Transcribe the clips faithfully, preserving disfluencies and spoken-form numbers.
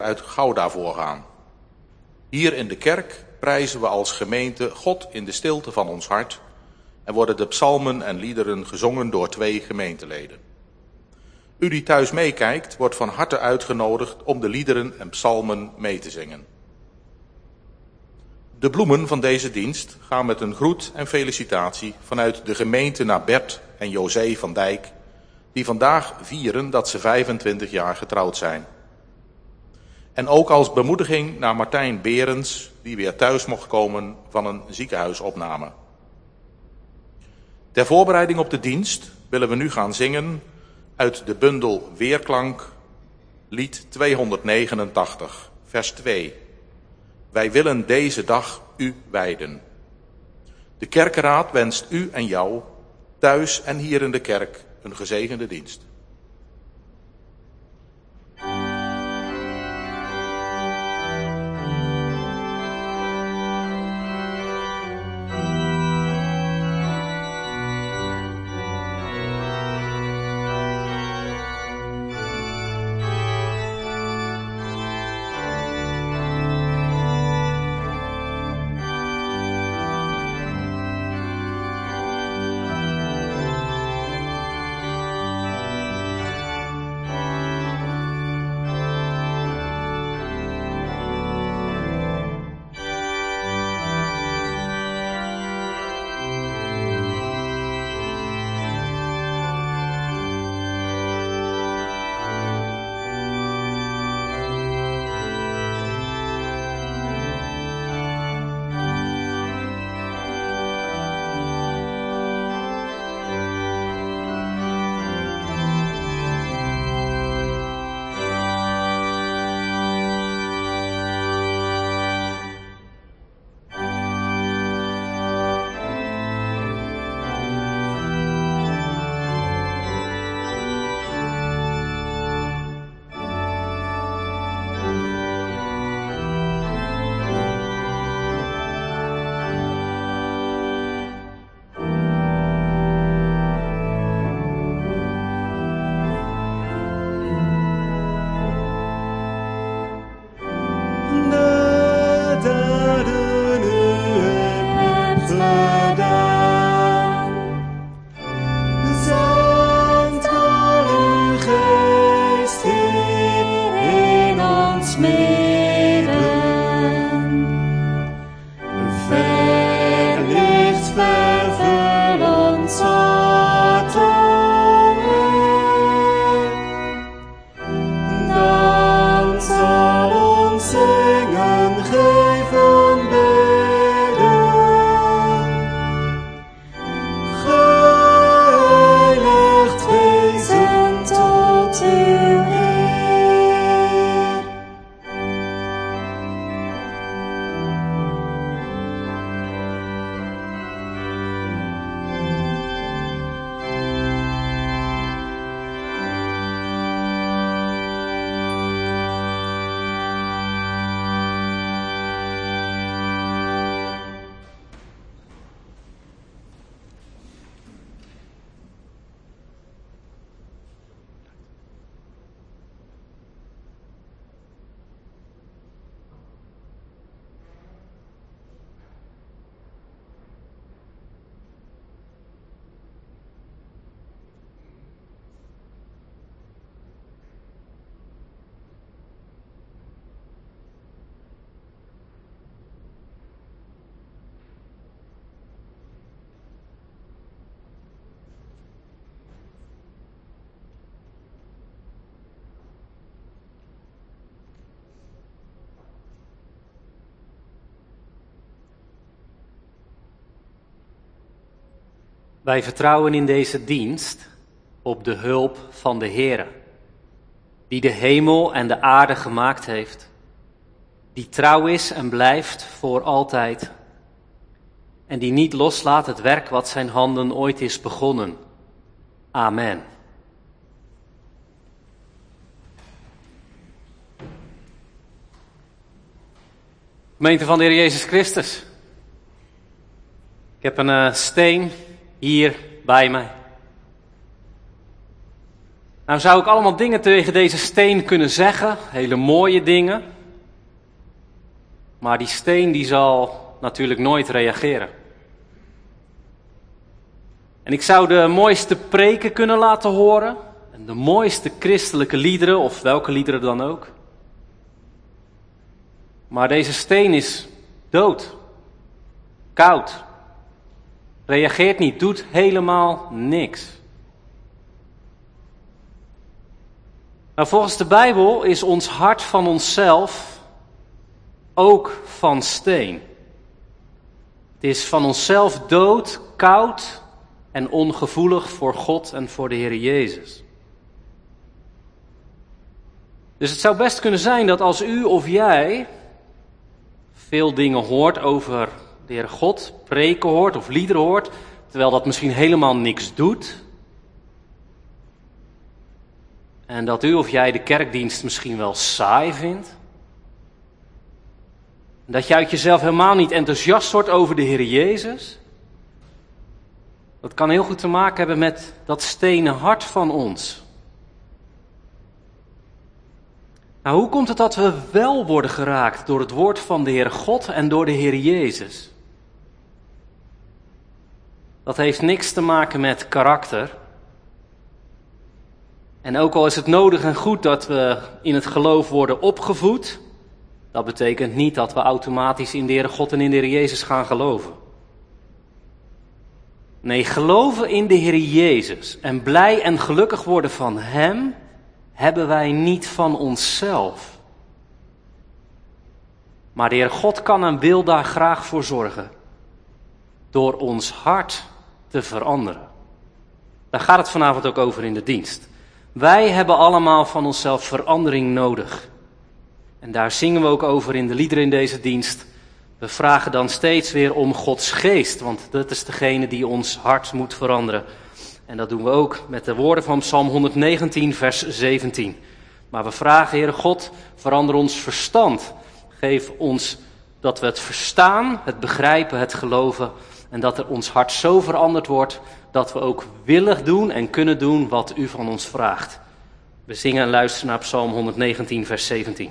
uit Gouda voorgaan. Hier in de kerk prijzen we als gemeente God in de stilte van ons hart en worden de psalmen en liederen gezongen door twee gemeenteleden. U die thuis meekijkt, wordt van harte uitgenodigd om de liederen en psalmen mee te zingen. De bloemen van deze dienst gaan met een groet en felicitatie vanuit de gemeente naar Bert en José van Dijk, die vandaag vieren dat ze vijfentwintig jaar getrouwd zijn. En ook als bemoediging naar Martijn Berends, die weer thuis mocht komen van een ziekenhuisopname. Ter voorbereiding op de dienst willen we nu gaan zingen uit de bundel Weerklank, lied tweehonderdnegenentachtig, vers twee. Wij willen deze dag u wijden. De kerkenraad wenst u en jou, thuis en hier in de kerk, een gezegende dienst. Wij vertrouwen in deze dienst op de hulp van de Heere, die de hemel en de aarde gemaakt heeft, die trouw is en blijft voor altijd, en die niet loslaat het werk wat zijn handen ooit is begonnen. Amen. Gemeente van de Heer Jezus Christus. Ik heb een uh, steen hier bij mij. Nou zou ik allemaal dingen tegen deze steen kunnen zeggen, hele mooie dingen. Maar die steen die zal natuurlijk nooit reageren. En ik zou de mooiste preken kunnen laten horen. En de mooiste christelijke liederen, of welke liederen dan ook. Maar deze steen is dood. Koud. Reageert niet, doet helemaal niks. Nou, volgens de Bijbel is ons hart van onszelf ook van steen. Het is van onszelf dood, koud en ongevoelig voor God en voor de Heer Jezus. Dus het zou best kunnen zijn dat als u of jij veel dingen hoort over de Heer God, preken hoort of liederen hoort, terwijl dat misschien helemaal niks doet. En dat u of jij de kerkdienst misschien wel saai vindt. Dat je uit jezelf helemaal niet enthousiast wordt over de Heer Jezus. Dat kan heel goed te maken hebben met dat stenen hart van ons. Nou, hoe komt het dat we wel worden geraakt door het woord van de Heer God en door de Heer Jezus? Dat heeft niks te maken met karakter. En ook al is het nodig en goed dat we in het geloof worden opgevoed, dat betekent niet dat we automatisch in de Heere God en in de Heer Jezus gaan geloven. Nee, geloven in de Heer Jezus en blij en gelukkig worden van Hem, hebben wij niet van onszelf. Maar de Heer God kan en wil daar graag voor zorgen. Door ons hart te veranderen. Daar gaat het vanavond ook over in de dienst. Wij hebben allemaal van onszelf verandering nodig. En daar zingen we ook over in de liederen in deze dienst. We vragen dan steeds weer om Gods geest, want dat is degene die ons hart moet veranderen. En dat doen we ook met de woorden van Psalm honderdnegentien, vers zeventien. Maar we vragen, Heere God, verander ons verstand. Geef ons dat we het verstaan, het begrijpen, het geloven. En dat er ons hart zo veranderd wordt dat we ook willig doen en kunnen doen wat u van ons vraagt. We zingen en luisteren naar Psalm honderdnegentien, vers zeventien.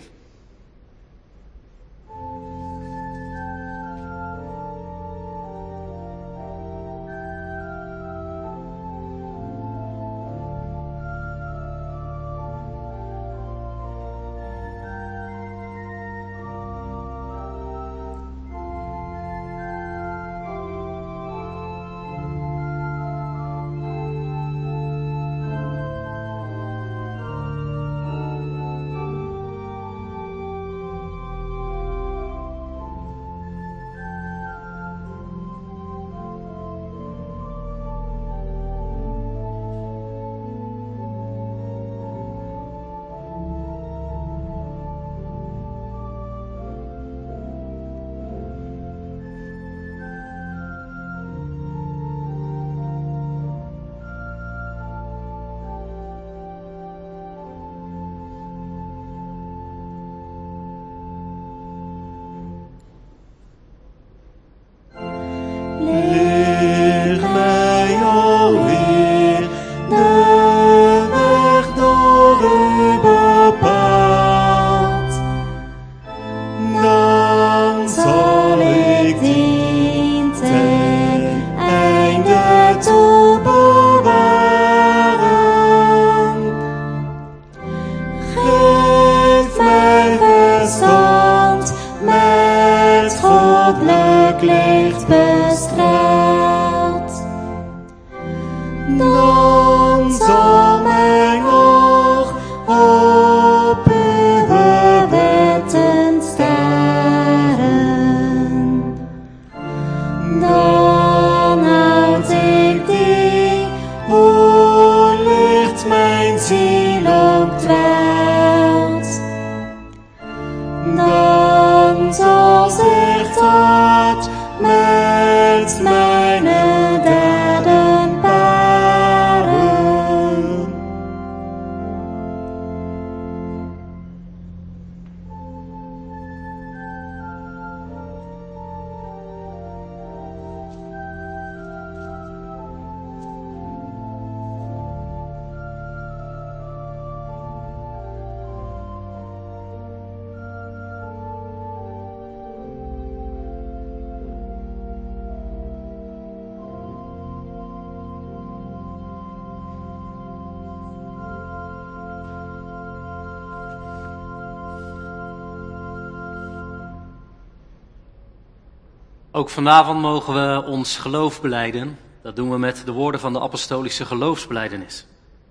Ook vanavond mogen we ons geloof belijden. Dat doen we met de woorden van de apostolische geloofsbelijdenis.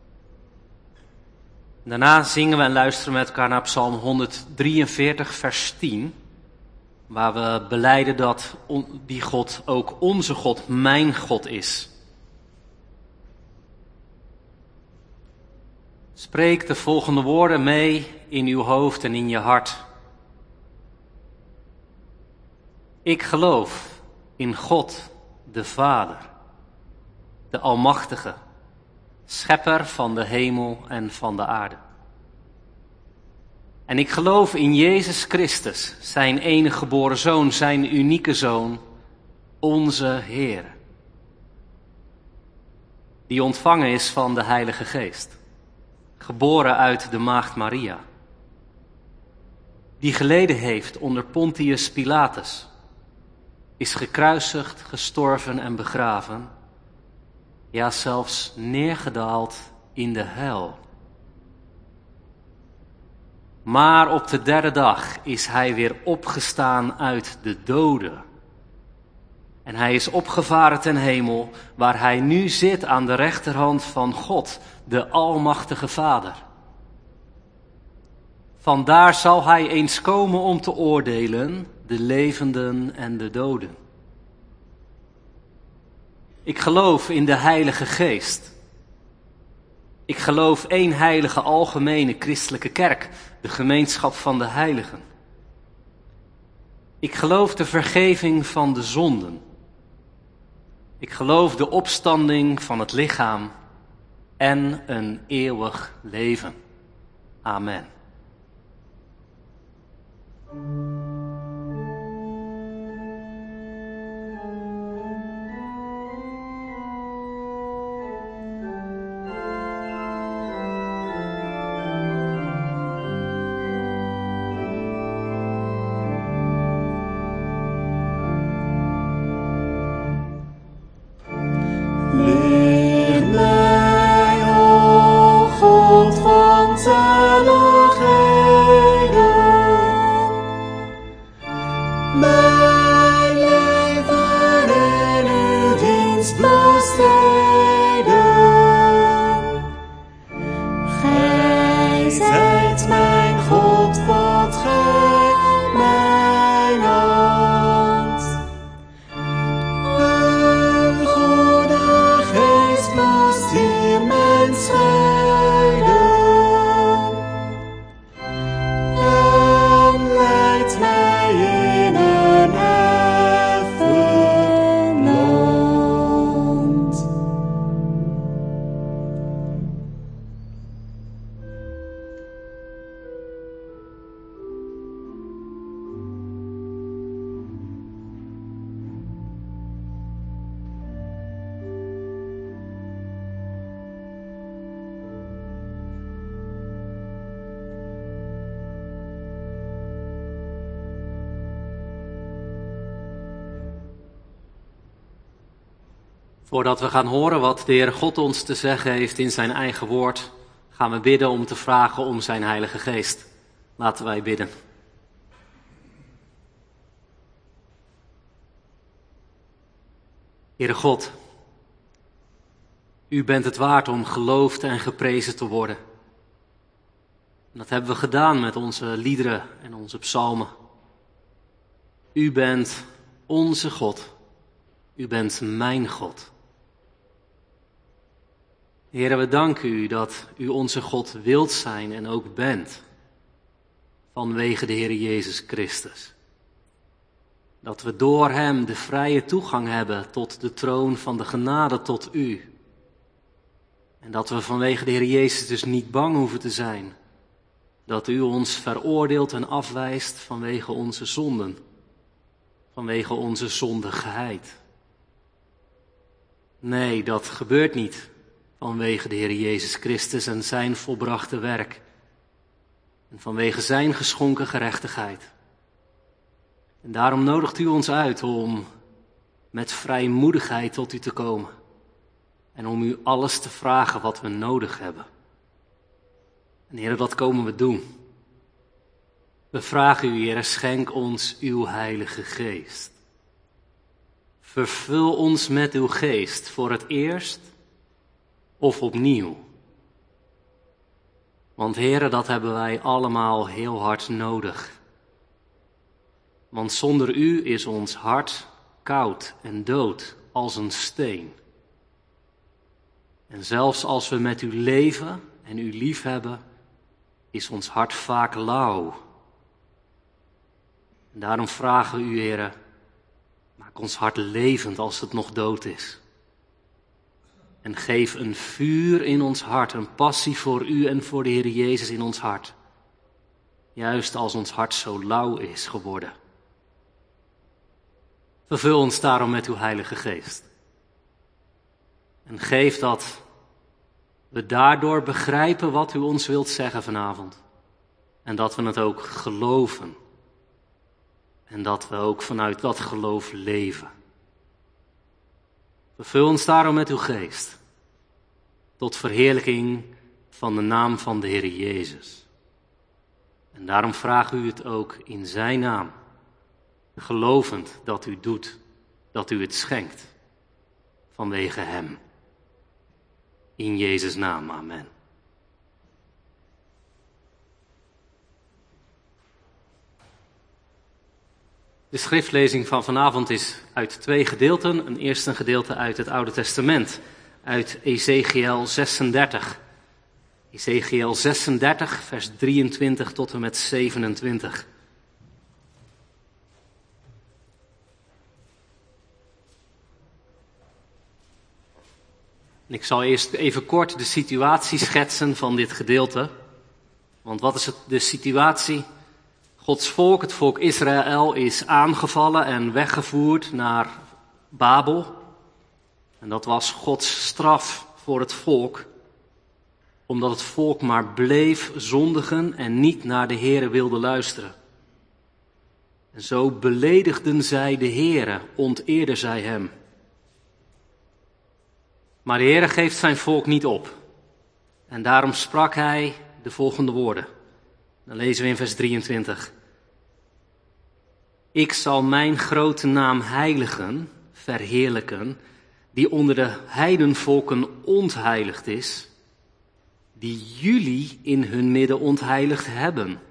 Daarna zingen we en luisteren met elkaar naar Psalm honderddrieënveertig, vers tien. Waar we belijden dat die God ook onze God, mijn God is. Spreek de volgende woorden mee in uw hoofd en in je hart. Ik geloof in God, de Vader, de Almachtige, schepper van de hemel en van de aarde. En ik geloof in Jezus Christus, zijn enige geboren Zoon, zijn unieke Zoon, onze Heer, die ontvangen is van de Heilige Geest, geboren uit de maagd Maria, die geleden heeft onder Pontius Pilatus, is gekruisigd, gestorven en begraven, ja zelfs neergedaald in de hel. Maar op de derde dag is hij weer opgestaan uit de doden. En hij is opgevaren ten hemel, waar hij nu zit aan de rechterhand van God, de Almachtige Vader. Vandaar zal hij eens komen om te oordelen, de levenden en de doden. Ik geloof in de Heilige Geest. Ik geloof één heilige algemene christelijke kerk, de gemeenschap van de heiligen. Ik geloof de vergeving van de zonden. Ik geloof de opstanding van het lichaam en een eeuwig leven. Amen. Voordat we gaan horen wat de Heer God ons te zeggen heeft in zijn eigen woord, gaan we bidden om te vragen om zijn Heilige Geest. Laten wij bidden. Heere God, u bent het waard om geloofd en geprezen te worden. En dat hebben we gedaan met onze liederen en onze psalmen. U bent onze God. U bent mijn God. Heere, we danken u dat u onze God wilt zijn en ook bent. Vanwege de Heer Jezus Christus. Dat we door hem de vrije toegang hebben tot de troon van de genade tot u. En dat we vanwege de Heer Jezus dus niet bang hoeven te zijn. Dat u ons veroordeelt en afwijst vanwege onze zonden. Vanwege onze zondigheid. Nee, dat gebeurt niet vanwege de Heer Jezus Christus en zijn volbrachte werk. En vanwege zijn geschonken gerechtigheid. En daarom nodigt u ons uit om met vrijmoedigheid tot u te komen. En om u alles te vragen wat we nodig hebben. En Heer, dat komen we doen. We vragen u, Heer, schenk ons uw Heilige Geest. Vervul ons met uw geest voor het eerst of opnieuw. Want Heere, dat hebben wij allemaal heel hard nodig. Want zonder u is ons hart koud en dood als een steen. En zelfs als we met u leven en u lief hebben, is ons hart vaak lauw. En daarom vragen we u, Heere, maak ons hart levend als het nog dood is. En geef een vuur in ons hart, een passie voor u en voor de Heer Jezus in ons hart. Juist als ons hart zo lauw is geworden. Vervul ons daarom met uw Heilige Geest. En geef dat we daardoor begrijpen wat u ons wilt zeggen vanavond. En dat we het ook geloven. En dat we ook vanuit dat geloof leven. Vervul ons daarom met uw geest. Tot verheerlijking van de naam van de Heer Jezus. En daarom vragen u het ook in zijn naam. Gelovend dat u doet, dat u het schenkt. Vanwege hem. In Jezus' naam, amen. De schriftlezing van vanavond is uit twee gedeelten. Een eerste gedeelte uit het Oude Testament, uit Ezechiël zesendertig. Ezechiël zesendertig, vers drieëntwintig tot en met zevenentwintig. Ik zal eerst even kort de situatie schetsen van dit gedeelte. Want wat is het, de situatie? Gods volk, het volk Israël, is aangevallen en weggevoerd naar Babel. En dat was Gods straf voor het volk. Omdat het volk maar bleef zondigen en niet naar de Heere wilde luisteren. En zo beledigden zij de Heere, onteerden zij hem. Maar de Heere geeft zijn volk niet op. En daarom sprak hij de volgende woorden. Dan lezen we in vers drieëntwintig. Ik zal mijn grote naam heiligen, verheerlijken, die onder de heidenvolken ontheiligd is, die jullie in hun midden ontheiligd hebben.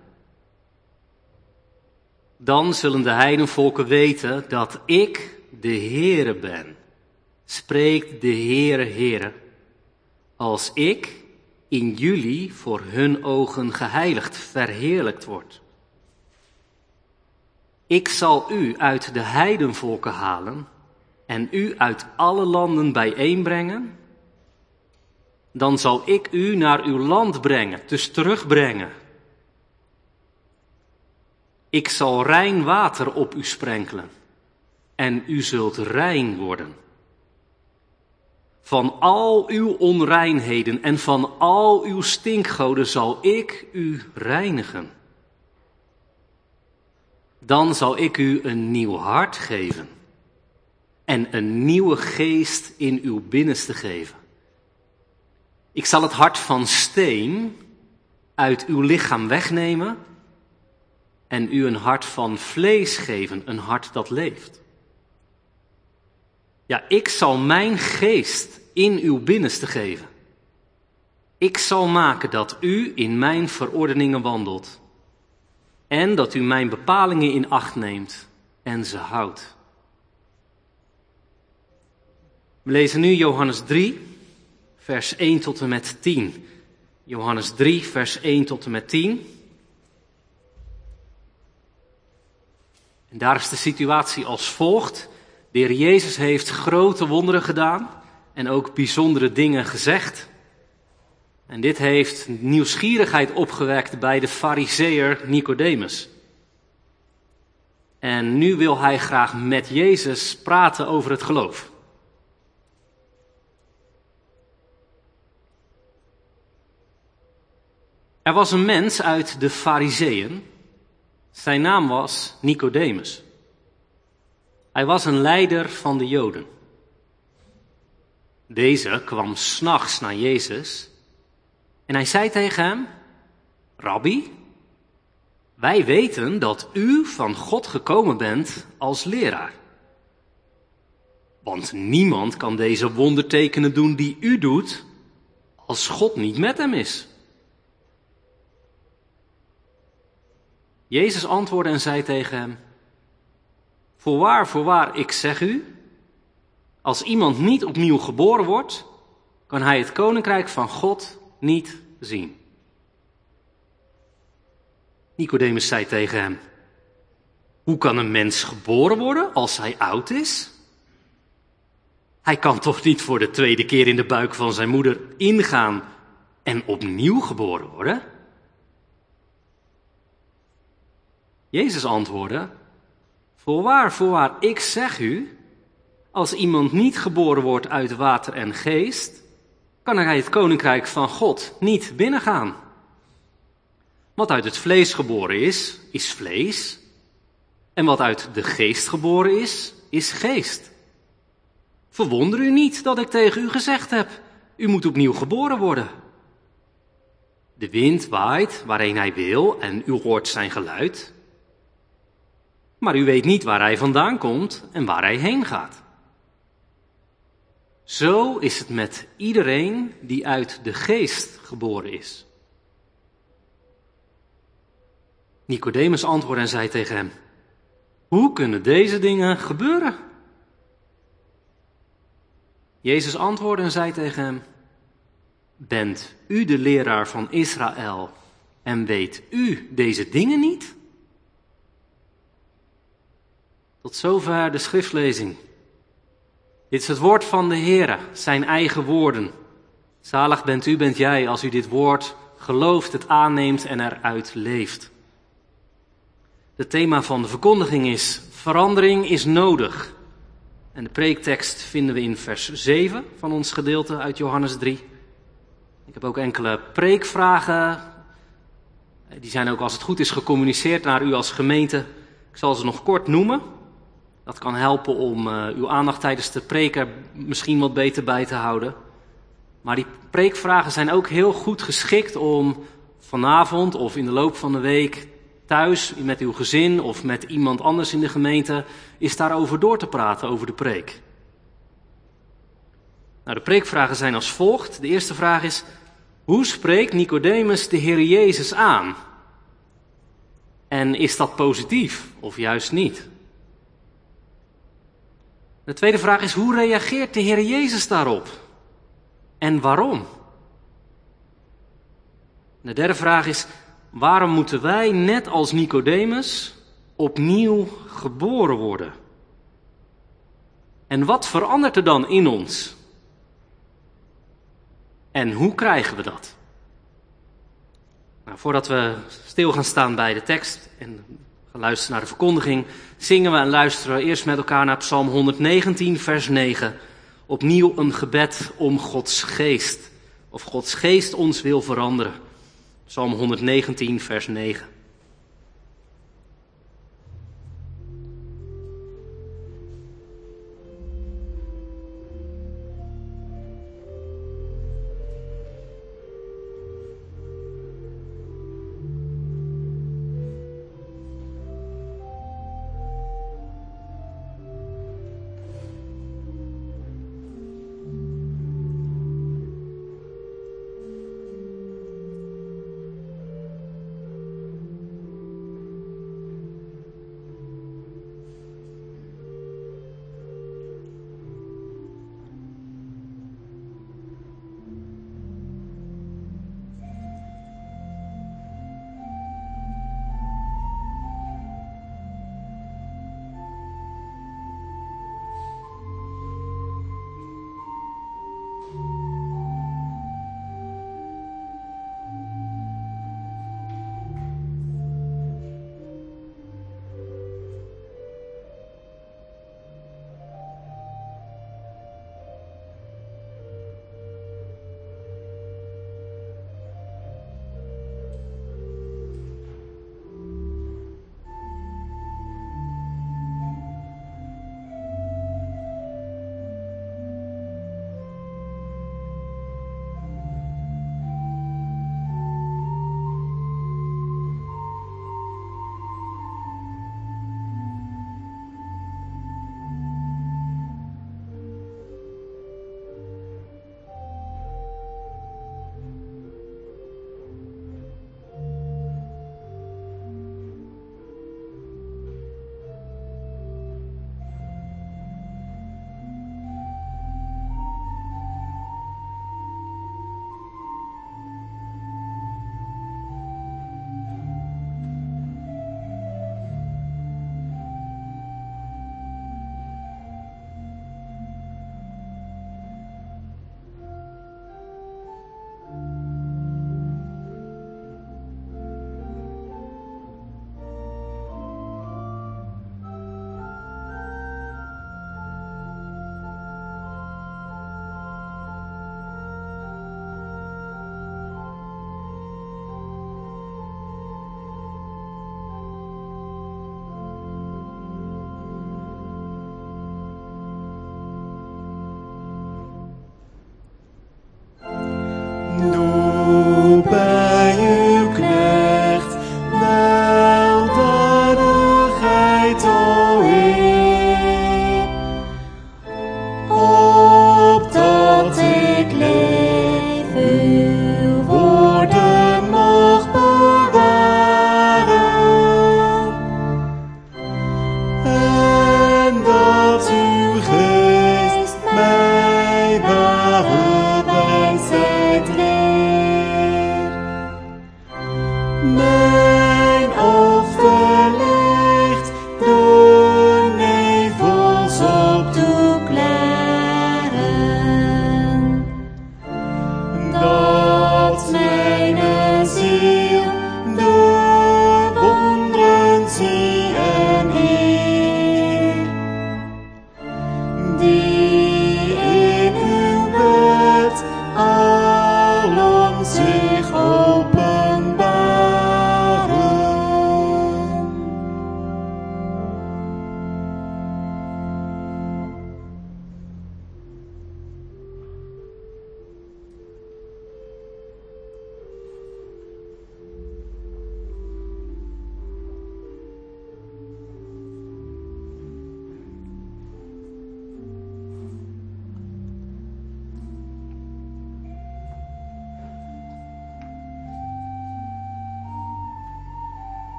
Dan zullen de heidenvolken weten dat ik de Heere ben. Spreekt de Heere, Heere, als ik in jullie voor hun ogen geheiligd, verheerlijkt word. Ik zal u uit de heidenvolken halen en u uit alle landen bijeenbrengen. Dan zal ik u naar uw land brengen, dus terugbrengen. Ik zal rein water op u sprenkelen en u zult rein worden. Van al uw onreinheden en van al uw stinkgoden zal ik u reinigen. Dan zal ik u een nieuw hart geven en een nieuwe geest in uw binnenste geven. Ik zal het hart van steen uit uw lichaam wegnemen en u een hart van vlees geven, een hart dat leeft. Ja, ik zal mijn geest in uw binnenste geven. Ik zal maken dat u in mijn verordeningen wandelt. En dat u mijn bepalingen in acht neemt en ze houdt. We lezen nu Johannes drie, vers één tot en met tien. Johannes drie, vers één tot en met tien. En daar is de situatie als volgt. De Heer Jezus heeft grote wonderen gedaan en ook bijzondere dingen gezegd. En dit heeft nieuwsgierigheid opgewekt bij de Farizeeër Nicodemus. En nu wil hij graag met Jezus praten over het geloof. Er was een mens uit de Farizeeën. Zijn naam was Nicodemus. Hij was een leider van de Joden. Deze kwam 's nachts naar Jezus en hij zei tegen hem: Rabbi, wij weten dat u van God gekomen bent als leraar. Want niemand kan deze wondertekenen doen die u doet, als God niet met hem is. Jezus antwoordde en zei tegen hem: Voorwaar, voorwaar, ik zeg u, als iemand niet opnieuw geboren wordt, kan hij het koninkrijk van God niet zien. Nicodemus zei tegen hem: Hoe kan een mens geboren worden als hij oud is? Hij kan toch niet voor de tweede keer in de buik van zijn moeder ingaan en opnieuw geboren worden? Jezus antwoordde: Voorwaar, voorwaar, ik zeg u, als iemand niet geboren wordt uit water en geest, kan hij het koninkrijk van God niet binnengaan. Wat uit het vlees geboren is, is vlees. En wat uit de geest geboren is, is geest. Verwonder u niet dat ik tegen u gezegd heb, u moet opnieuw geboren worden. De wind waait waarheen hij wil en u hoort zijn geluid. Maar u weet niet waar hij vandaan komt en waar hij heen gaat. Zo is het met iedereen die uit de geest geboren is. Nicodemus antwoordde en zei tegen hem: Hoe kunnen deze dingen gebeuren? Jezus antwoordde en zei tegen hem: Bent u de leraar van Israël en weet u deze dingen niet? Tot zover de schriftlezing. Dit is het woord van de Heere, zijn eigen woorden. Zalig bent u, bent jij, als u dit woord gelooft, het aanneemt en eruit leeft. Het thema van de verkondiging is: verandering is nodig. En de preektekst vinden we in vers zeven van ons gedeelte uit Johannes drie. Ik heb ook enkele preekvragen. Die zijn ook, als het goed is, gecommuniceerd naar u als gemeente. Ik zal ze nog kort noemen. Dat kan helpen om uh, uw aandacht tijdens de preken misschien wat beter bij te houden. Maar die preekvragen zijn ook heel goed geschikt om vanavond of in de loop van de week thuis met uw gezin of met iemand anders in de gemeente is daarover door te praten, over de preek. Nou, de preekvragen zijn als volgt. De eerste vraag is: hoe spreekt Nicodemus de Heer Jezus aan? En is dat positief of juist niet? De tweede vraag is: hoe reageert de Heer Jezus daarop? En waarom? De derde vraag is: waarom moeten wij, net als Nicodemus, opnieuw geboren worden? En wat verandert er dan in ons? En hoe krijgen we dat? Nou, voordat we stil gaan staan bij de tekst en gaan luisteren naar de verkondiging, zingen we en luisteren we eerst met elkaar naar Psalm honderdnegentien, vers negen. Opnieuw een gebed om Gods geest. Of Gods geest ons wil veranderen. Psalm honderdnegentien, vers negen.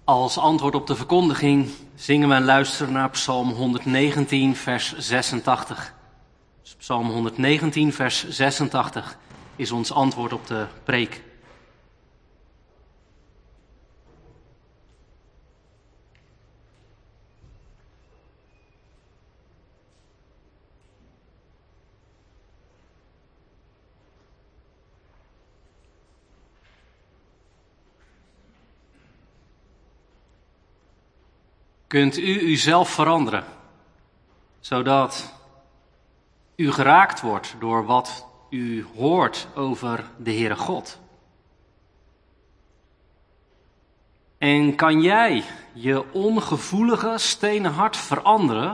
Als antwoord op de verkondiging zingen we en luisteren naar Psalm honderdnegentien, vers zesentachtig. Dus Psalm honderdnegentien, vers zesentachtig is ons antwoord op de preek. Kunt u uzelf veranderen, zodat u geraakt wordt door wat u hoort over de Heere God? En kan jij je ongevoelige stenen hart veranderen,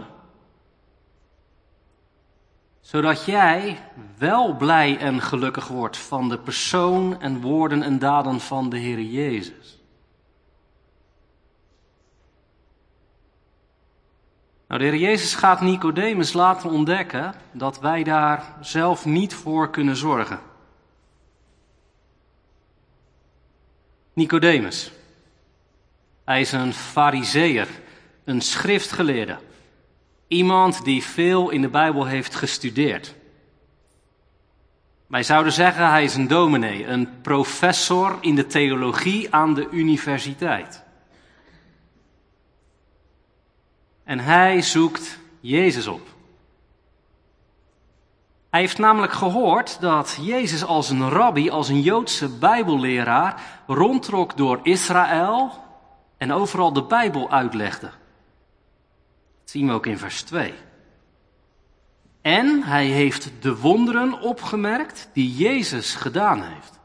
zodat jij wel blij en gelukkig wordt van de persoon en woorden en daden van de Heere Jezus? Nou, de Heer Jezus gaat Nicodemus laten ontdekken dat wij daar zelf niet voor kunnen zorgen. Nicodemus, hij is een farizeeër, een schriftgeleerde. Iemand die veel in de Bijbel heeft gestudeerd. Wij zouden zeggen hij is een dominee, een professor in de theologie aan de universiteit. En hij zoekt Jezus op. Hij heeft namelijk gehoord dat Jezus als een rabbi, als een Joodse bijbelleraar, rondtrok door Israël en overal de Bijbel uitlegde. Dat zien we ook in vers twee. En hij heeft de wonderen opgemerkt die Jezus gedaan heeft.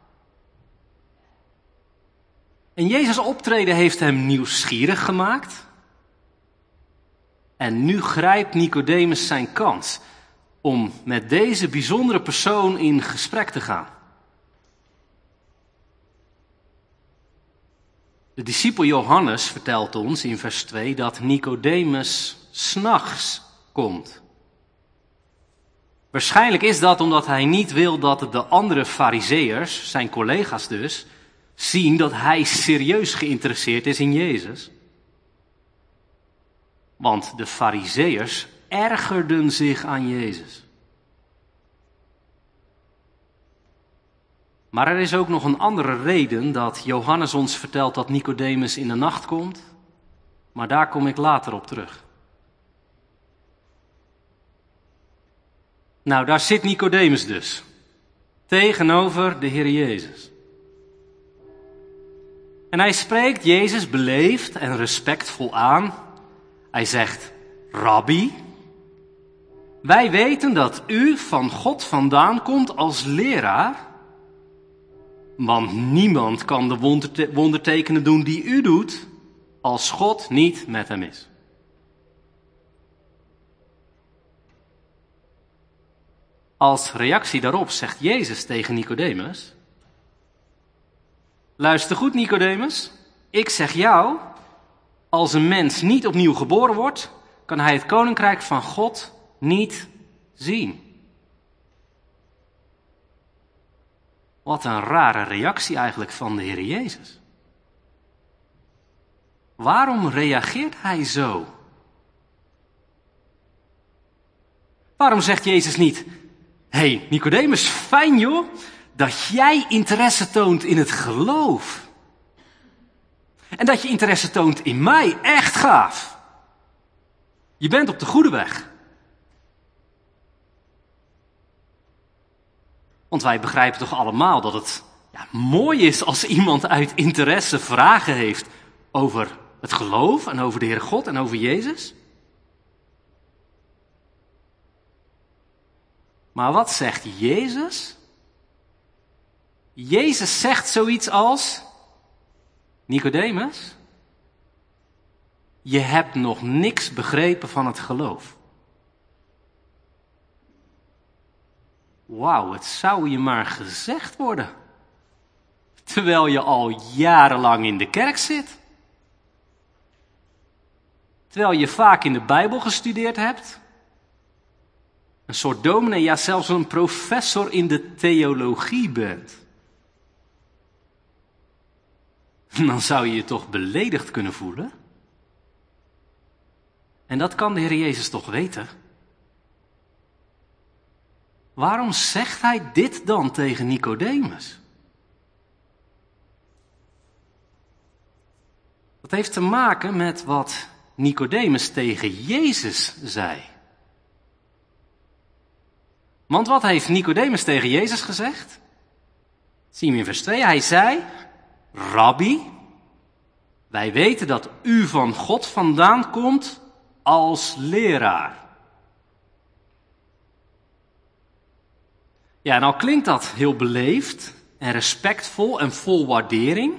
En Jezus' optreden heeft hem nieuwsgierig gemaakt. En nu grijpt Nicodemus zijn kans om met deze bijzondere persoon in gesprek te gaan. De discipel Johannes vertelt ons in vers twee dat Nicodemus 's nachts komt. Waarschijnlijk is dat omdat hij niet wil dat de andere farizeeërs, zijn collega's dus, zien dat hij serieus geïnteresseerd is in Jezus. Want de farizeeërs ergerden zich aan Jezus. Maar er is ook nog een andere reden dat Johannes ons vertelt dat Nicodemus in de nacht komt. Maar daar kom ik later op terug. Nou, daar zit Nicodemus dus. Tegenover de Heer Jezus. En hij spreekt Jezus beleefd en respectvol aan. Hij zegt, Rabbi, wij weten dat u van God vandaan komt als leraar, want niemand kan de wondertekenen doen die u doet, als God niet met hem is. Als reactie daarop zegt Jezus tegen Nicodemus, luister goed Nicodemus, ik zeg jou, als een mens niet opnieuw geboren wordt, kan hij het koninkrijk van God niet zien. Wat een rare reactie eigenlijk van de Heer Jezus. Waarom reageert hij zo? Waarom zegt Jezus niet, hé hey, Nicodemus, fijn joh, dat jij interesse toont in het geloof. En dat je interesse toont in mij, echt gaaf. Je bent op de goede weg. Want wij begrijpen toch allemaal dat het ja, mooi is als iemand uit interesse vragen heeft over het geloof en over de Heere God en over Jezus. Maar wat zegt Jezus? Jezus zegt zoiets als, Nicodemus, je hebt nog niks begrepen van het geloof. Wauw, het zou je maar gezegd worden. Terwijl je al jarenlang in de kerk zit. Terwijl je vaak in de Bijbel gestudeerd hebt. Een soort dominee, ja zelfs een professor in de theologie bent. dan zou je je toch beledigd kunnen voelen? En dat kan de Heer Jezus toch weten? Waarom zegt hij dit dan tegen Nicodemus? Dat heeft te maken met wat Nicodemus tegen Jezus zei. Want wat heeft Nicodemus tegen Jezus gezegd? Zien we in vers twee. Hij zei, Rabbi, wij weten dat u van God vandaan komt als leraar. Ja, en al klinkt dat heel beleefd en respectvol en vol waardering,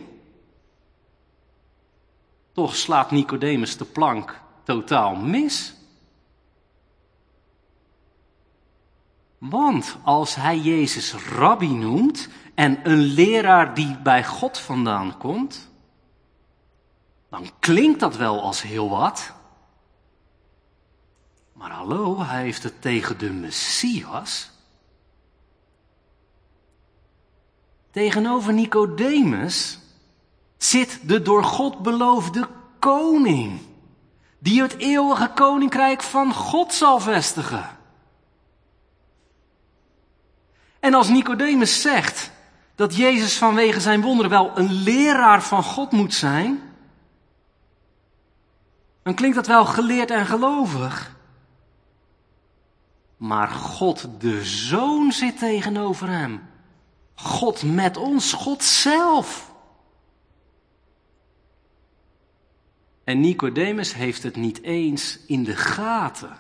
toch slaat Nicodemus de plank totaal mis. Want als hij Jezus rabbi noemt en een leraar die bij God vandaan komt, dan klinkt dat wel als heel wat. Maar hallo, hij heeft het tegen de Messias. Tegenover Nicodemus zit de door God beloofde koning, die het eeuwige koninkrijk van God zal vestigen. En als Nicodemus zegt dat Jezus vanwege zijn wonderen wel een leraar van God moet zijn, dan klinkt dat wel geleerd en gelovig. Maar God de Zoon zit tegenover hem. God met ons, God zelf. En Nicodemus heeft het niet eens in de gaten.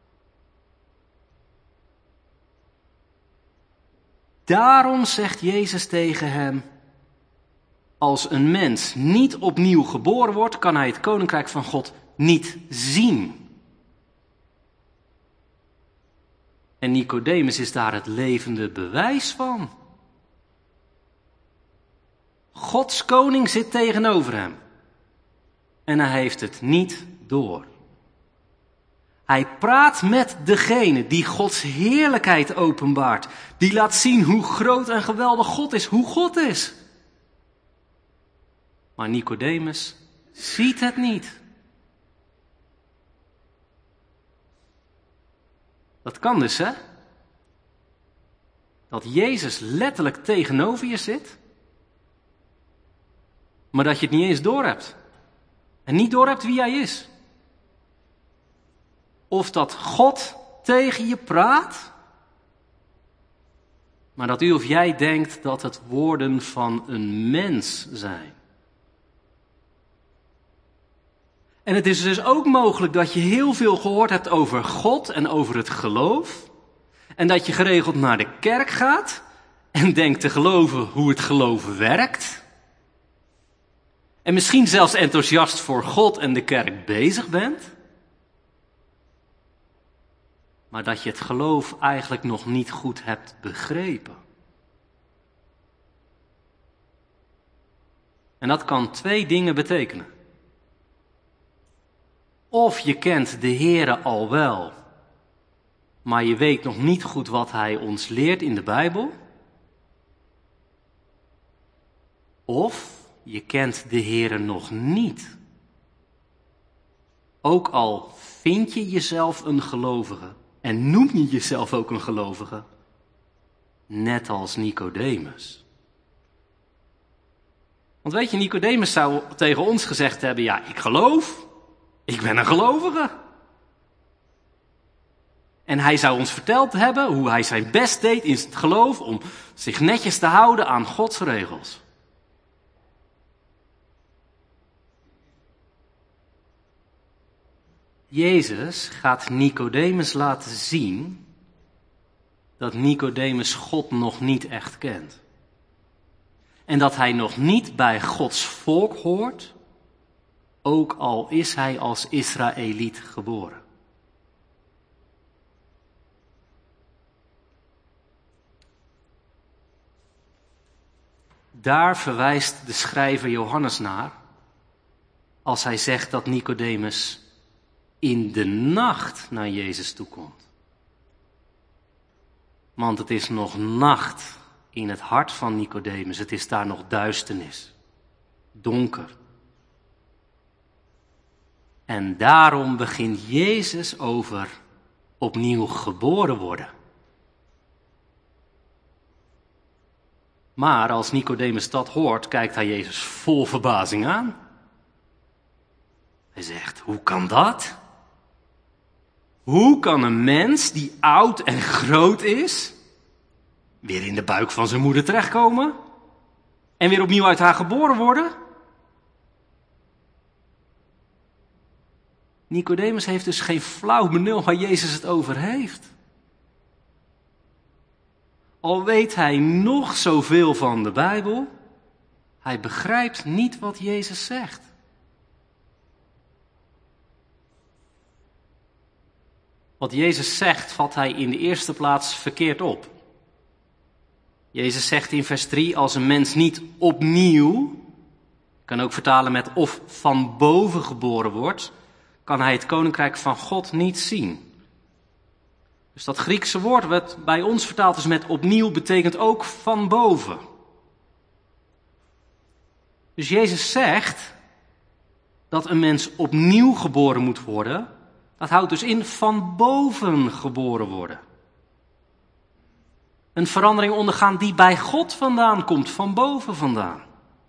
Daarom zegt Jezus tegen hem, als een mens niet opnieuw geboren wordt, kan hij het koninkrijk van God niet zien. En Nicodemus is daar het levende bewijs van. Gods koning zit tegenover hem. En hij heeft het niet door. Hij praat met degene die Gods heerlijkheid openbaart. Die laat zien hoe groot en geweldig God is, hoe God is. Maar Nicodemus ziet het niet. Dat kan dus, hè? Dat Jezus letterlijk tegenover je zit, maar dat je het niet eens doorhebt. En niet doorhebt wie hij is. Of dat God tegen je praat, maar dat u of jij denkt dat het woorden van een mens zijn. En het is dus ook mogelijk dat je heel veel gehoord hebt over God en over het geloof. En dat je geregeld naar de kerk gaat en denkt te geloven hoe het geloof werkt. En misschien zelfs enthousiast voor God en de kerk bezig bent. Maar dat je het geloof eigenlijk nog niet goed hebt begrepen. En dat kan twee dingen betekenen. Of je kent de Heere al wel, maar je weet nog niet goed wat Hij ons leert in de Bijbel. Of je kent de Heere nog niet. Ook al vind je jezelf een gelovige en noem je jezelf ook een gelovige, net als Nicodemus. Want weet je, Nicodemus zou tegen ons gezegd hebben, ja, ik geloof, ik ben een gelovige. En hij zou ons verteld hebben hoe hij zijn best deed in het geloof om zich netjes te houden aan Gods regels. Jezus gaat Nicodemus laten zien dat Nicodemus God nog niet echt kent. En dat hij nog niet bij Gods volk hoort, ook al is hij als Israëliet geboren. Daar verwijst de schrijver Johannes naar, als hij zegt dat Nicodemus in de nacht naar Jezus toe komt. Want het is nog nacht in het hart van Nicodemus, het is daar nog duisternis. donker. En daarom begint Jezus over opnieuw geboren worden. Maar als Nicodemus dat hoort, kijkt hij Jezus vol verbazing aan. Hij zegt, hoe kan dat? Hoe kan een mens die oud en groot is, weer in de buik van zijn moeder terechtkomen? En weer opnieuw uit haar geboren worden? Nicodemus heeft dus geen flauw benul waar Jezus het over heeft. Al weet hij nog zoveel van de Bijbel, hij begrijpt niet wat Jezus zegt. Wat Jezus zegt, vat hij in de eerste plaats verkeerd op. Jezus zegt in vers drie, als een mens niet opnieuw, kan ook vertalen met of van boven geboren wordt, kan hij het koninkrijk van God niet zien. Dus dat Griekse woord wat bij ons vertaald is met opnieuw, betekent ook van boven. Dus Jezus zegt dat een mens opnieuw geboren moet worden. Dat houdt dus in van boven geboren worden. Een verandering ondergaan die bij God vandaan komt, van boven vandaan.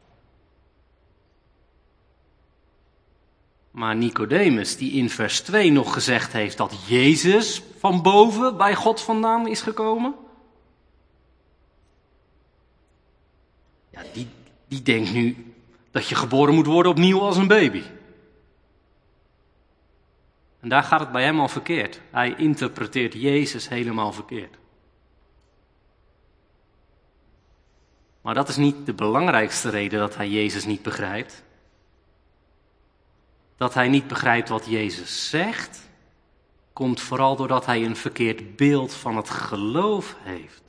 Maar Nicodemus, die in vers twee nog gezegd heeft dat Jezus van boven bij God vandaan is gekomen. Ja, die, die denkt nu dat je geboren moet worden opnieuw als een baby. En daar gaat het bij hem al verkeerd. Hij interpreteert Jezus helemaal verkeerd. Maar dat is niet de belangrijkste reden dat hij Jezus niet begrijpt. Dat hij niet begrijpt wat Jezus zegt, komt vooral doordat hij een verkeerd beeld van het geloof heeft.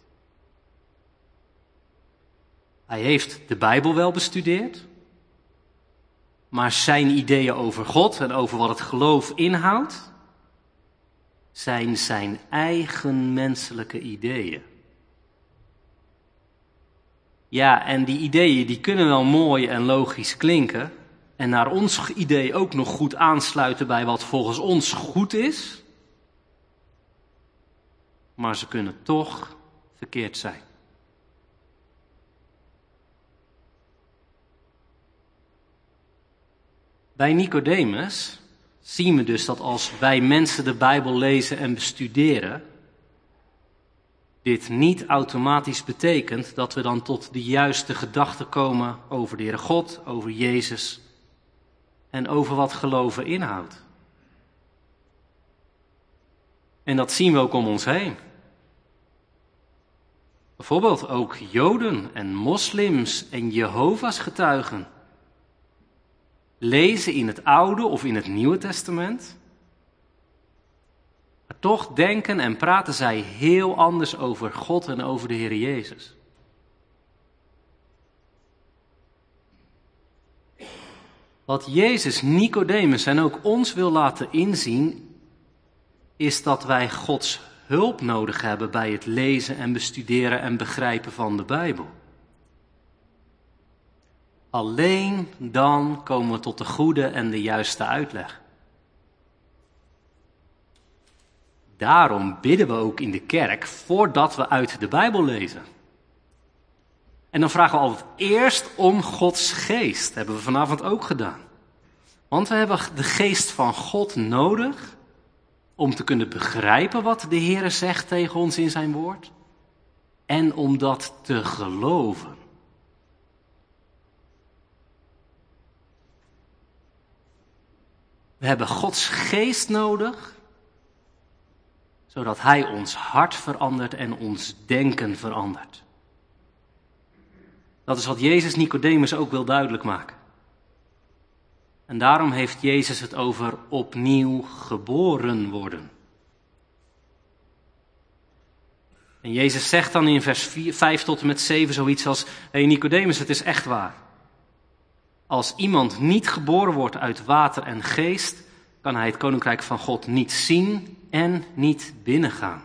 Hij heeft de Bijbel wel bestudeerd, maar zijn ideeën over God en over wat het geloof inhoudt, zijn zijn eigen menselijke ideeën. Ja, en die ideeën die kunnen wel mooi en logisch klinken en naar ons idee ook nog goed aansluiten bij wat volgens ons goed is, maar ze kunnen toch verkeerd zijn. Bij Nicodemus zien we dus dat als wij mensen de Bijbel lezen en bestuderen, dit niet automatisch betekent dat we dan tot de juiste gedachten komen over de Heere God, over Jezus en over wat geloven inhoudt. En dat zien we ook om ons heen. Bijvoorbeeld ook Joden en moslims en Jehovah's getuigen lezen in het Oude of in het Nieuwe Testament. Maar toch denken en praten zij heel anders over God en over de Heer Jezus. Wat Jezus Nicodemus en ook ons wil laten inzien, is dat wij Gods hulp nodig hebben bij het lezen en bestuderen en begrijpen van de Bijbel. Alleen dan komen we tot de goede en de juiste uitleg. Daarom bidden we ook in de kerk voordat we uit de Bijbel lezen. En dan vragen we altijd eerst om Gods geest. Dat hebben we vanavond ook gedaan. Want we hebben de geest van God nodig om te kunnen begrijpen wat de Heere zegt tegen ons in zijn woord. En om dat te geloven. We hebben Gods geest nodig, zodat Hij ons hart verandert en ons denken verandert. Dat is wat Jezus Nicodemus ook wil duidelijk maken. En daarom heeft Jezus het over opnieuw geboren worden. En Jezus zegt dan in vers vijf tot en met zeven zoiets als: Hé Nicodemus, het is echt waar. Als iemand niet geboren wordt uit water en geest, kan hij het koninkrijk van God niet zien en niet binnengaan.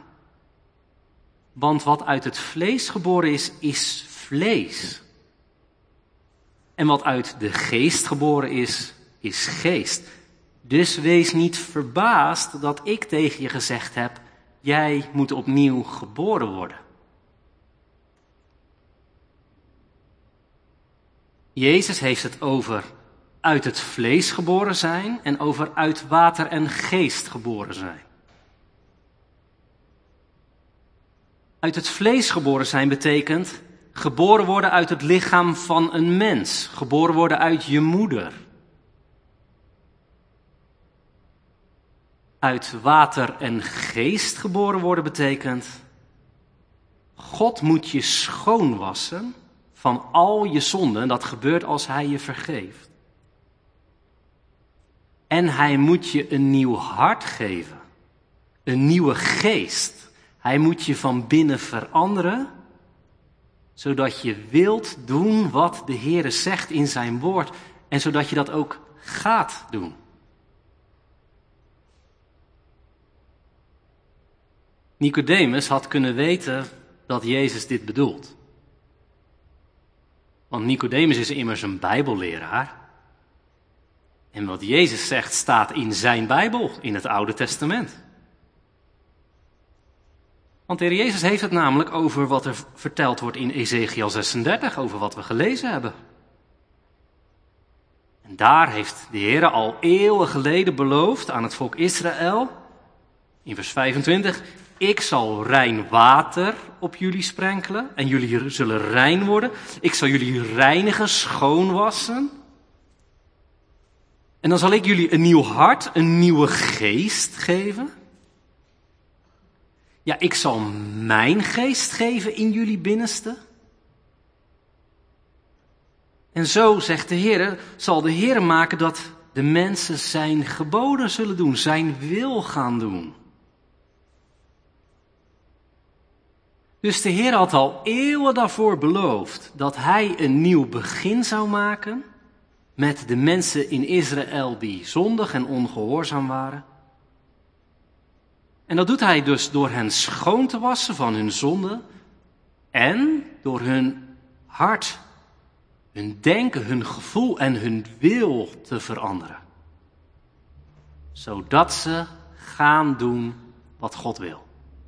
Want wat uit het vlees geboren is, is vlees. En wat uit de geest geboren is, is geest. Dus wees niet verbaasd dat ik tegen je gezegd heb, jij moet opnieuw geboren worden. Jezus heeft het over uit het vlees geboren zijn en over uit water en geest geboren zijn. Uit het vlees geboren zijn betekent geboren worden uit het lichaam van een mens, geboren worden uit je moeder. Uit water en geest geboren worden betekent, God moet je schoonwassen van al je zonden. En dat gebeurt als hij je vergeeft. En hij moet je een nieuw hart geven. Een nieuwe geest. Hij moet je van binnen veranderen, zodat je wilt doen wat de Heere zegt in zijn woord. En zodat je dat ook gaat doen. Nicodemus had kunnen weten dat Jezus dit bedoelt. Want Nicodemus is immers een Bijbelleraar. En wat Jezus zegt staat in zijn Bijbel, in het Oude Testament. Want de Heer Jezus heeft het namelijk over wat er verteld wordt in Ezekiel zesendertig, over wat we gelezen hebben. En daar heeft de Heer al eeuwen geleden beloofd aan het volk Israël, in vers vijfentwintig, ik zal rein water op jullie sprenkelen en jullie zullen rein worden. Ik zal jullie reinigen, schoonwassen. En dan zal ik jullie een nieuw hart, een nieuwe geest geven. Ja, ik zal mijn geest geven in jullie binnenste. En zo, zegt de Heer, zal de Heer maken dat de mensen zijn geboden zullen doen, zijn wil gaan doen. Dus de Heer had al eeuwen daarvoor beloofd dat hij een nieuw begin zou maken met de mensen in Israël die zondig en ongehoorzaam waren. En dat doet hij dus door hen schoon te wassen van hun zonde en door hun hart, hun denken, hun gevoel en hun wil te veranderen. Zodat ze gaan doen wat God wil.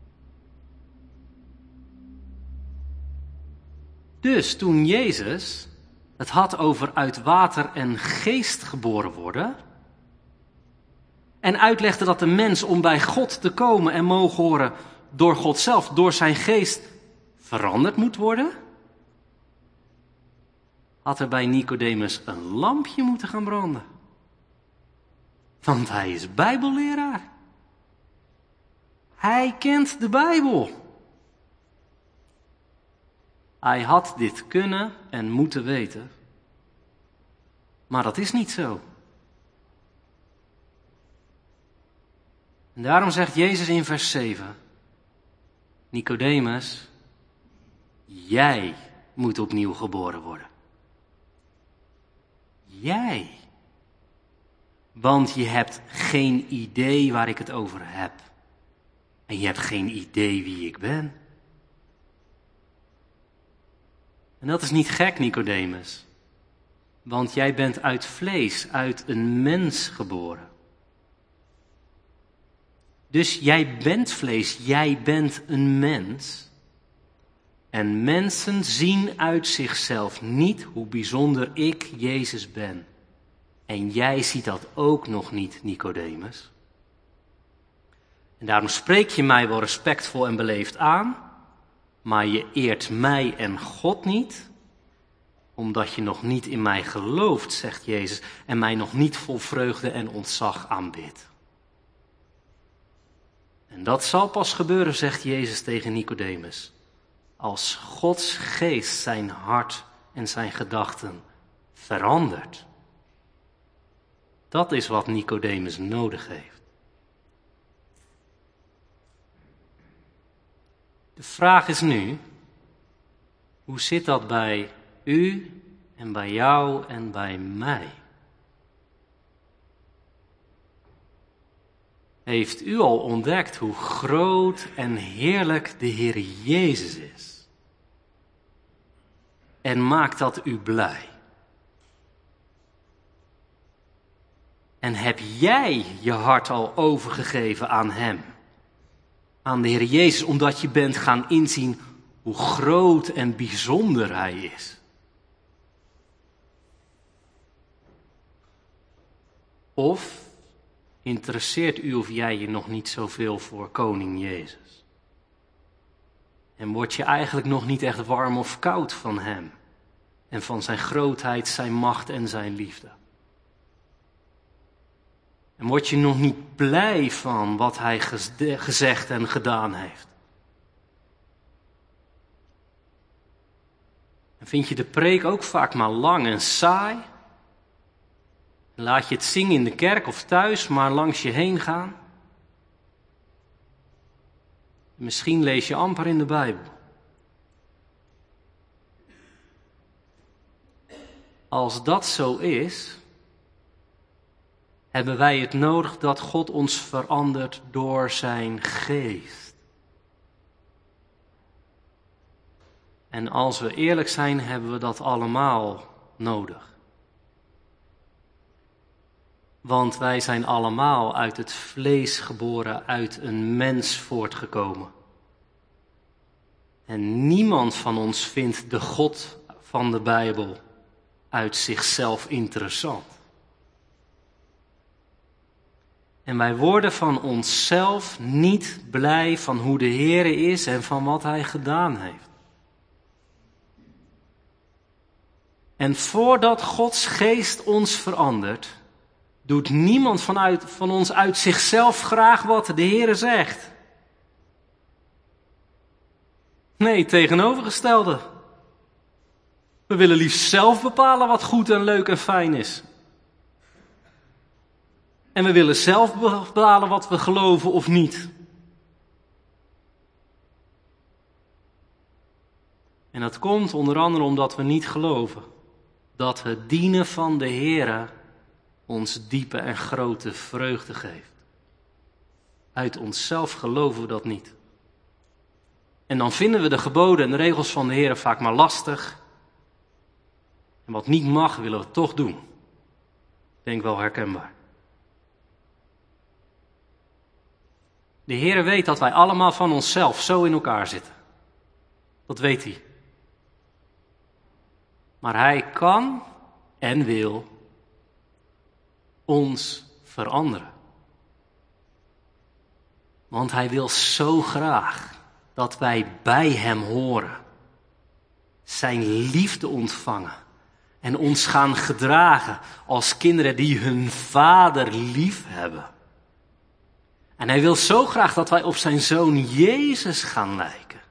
Dus toen Jezus het had over uit water en geest geboren worden en uitlegde dat de mens om bij God te komen en mogen horen door God zelf, door zijn geest veranderd moet worden, had er bij Nicodemus een lampje moeten gaan branden. Want hij is Bijbelleraar. Hij kent de Bijbel. Hij had dit kunnen en moeten weten. Maar dat is niet zo. En daarom zegt Jezus in vers zeven. Nicodemus, jij moet opnieuw geboren worden. Jij. Want je hebt geen idee waar ik het over heb. En je hebt geen idee wie ik ben. En dat is niet gek, Nicodemus. Want jij bent uit vlees, uit een mens geboren. Dus jij bent vlees, jij bent een mens. En mensen zien uit zichzelf niet hoe bijzonder ik, Jezus, ben. En jij ziet dat ook nog niet, Nicodemus. En daarom spreek je mij wel respectvol en beleefd aan, maar je eert mij en God niet, omdat je nog niet in mij gelooft, zegt Jezus, en mij nog niet vol vreugde en ontzag aanbidt. En dat zal pas gebeuren, zegt Jezus tegen Nicodemus, als Gods geest zijn hart en zijn gedachten verandert. Dat is wat Nicodemus nodig heeft. De vraag is nu, hoe zit dat bij u en bij jou en bij mij? Heeft u al ontdekt hoe groot en heerlijk de Heer Jezus is? En maakt dat u blij? En heb jij je hart al overgegeven aan hem? Aan de Heer Jezus, omdat je bent gaan inzien hoe groot en bijzonder hij is. Of interesseert u of jij je nog niet zoveel voor koning Jezus? En word je eigenlijk nog niet echt warm of koud van hem? En van zijn grootheid, zijn macht en zijn liefde? En word je nog niet blij van wat hij gezegd en gedaan heeft? En vind je de preek ook vaak maar lang en saai? Laat je het zingen in de kerk of thuis, maar langs je heen gaan? Misschien lees je amper in de Bijbel. Als dat zo is, hebben wij het nodig dat God ons verandert door zijn geest. En als we eerlijk zijn, hebben we dat allemaal nodig. Want wij zijn allemaal uit het vlees geboren, uit een mens voortgekomen. En niemand van ons vindt de God van de Bijbel uit zichzelf interessant. En wij worden van onszelf niet blij van hoe de Heere is en van wat hij gedaan heeft. En voordat Gods geest ons verandert, doet niemand vanuit, van ons uit zichzelf graag wat de Heere zegt. Nee, tegenovergestelde. We willen liefst zelf bepalen wat goed en leuk en fijn is. En we willen zelf bepalen wat we geloven of niet. En dat komt onder andere omdat we niet geloven dat het dienen van de Heere ons diepe en grote vreugde geeft. Uit onszelf geloven we dat niet. En dan vinden we de geboden en de regels van de Heere vaak maar lastig. En wat niet mag, willen we toch doen. Denk wel herkenbaar. De Heere weet dat wij allemaal van onszelf zo in elkaar zitten. Dat weet hij. Maar hij kan en wil ons veranderen. Want hij wil zo graag dat wij bij hem horen. Zijn liefde ontvangen. En ons gaan gedragen als kinderen die hun vader lief hebben. En hij wil zo graag dat wij op zijn zoon Jezus gaan lijken.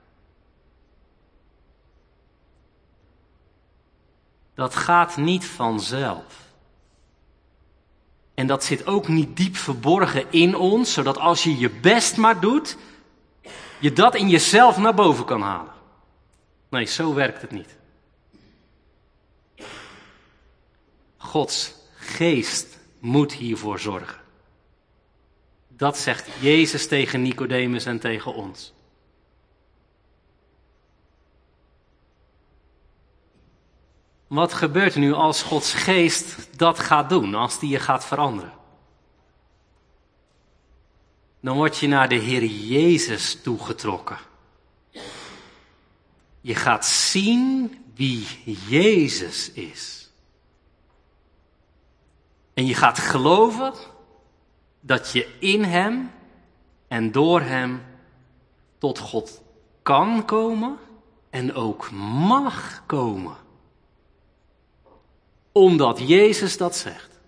Dat gaat niet vanzelf. En dat zit ook niet diep verborgen in ons, zodat als je je best maar doet, je dat in jezelf naar boven kan halen. Nee, zo werkt het niet. Gods geest moet hiervoor zorgen. Dat zegt Jezus tegen Nicodemus en tegen ons. Wat gebeurt er nu als Gods geest dat gaat doen, als die je gaat veranderen? Dan word je naar de Heer Jezus toegetrokken. Je gaat zien wie Jezus is. En je gaat geloven dat je in hem en door hem tot God kan komen en ook mag komen. Omdat Jezus dat zegt.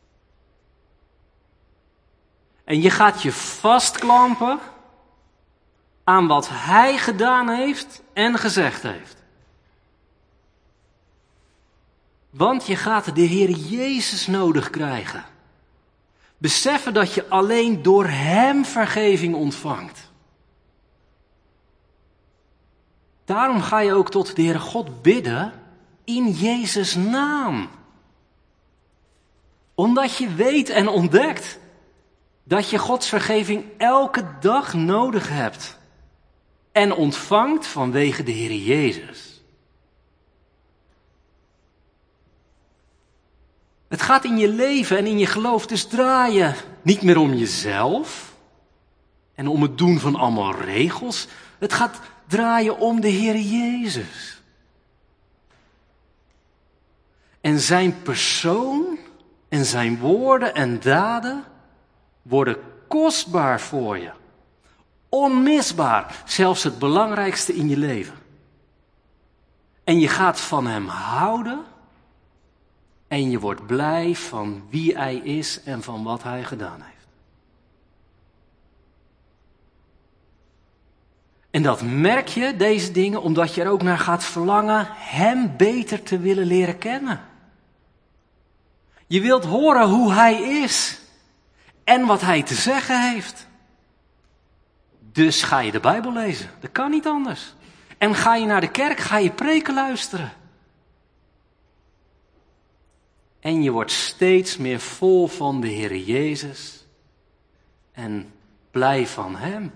En je gaat je vastklampen aan wat hij gedaan heeft en gezegd heeft. Want je gaat de Heer Jezus nodig krijgen. Beseffen dat je alleen door hem vergeving ontvangt. Daarom ga je ook tot de Heere God bidden in Jezus' naam. Omdat je weet en ontdekt dat je Gods vergeving elke dag nodig hebt. En ontvangt vanwege de Heere Jezus. Het gaat in je leven en in je geloof dus draaien. Niet meer om jezelf en om het doen van allemaal regels. Het gaat draaien om de Heer Jezus. En zijn persoon en zijn woorden en daden worden kostbaar voor je. Onmisbaar, zelfs het belangrijkste in je leven. En je gaat van hem houden en je wordt blij van wie hij is en van wat hij gedaan heeft. En dat merk je, deze dingen, omdat je er ook naar gaat verlangen hem beter te willen leren kennen. Je wilt horen hoe hij is en wat hij te zeggen heeft. Dus ga je de Bijbel lezen. Dat kan niet anders. En ga je naar de kerk, ga je preken luisteren. En je wordt steeds meer vol van de Heer Jezus en blij van hem.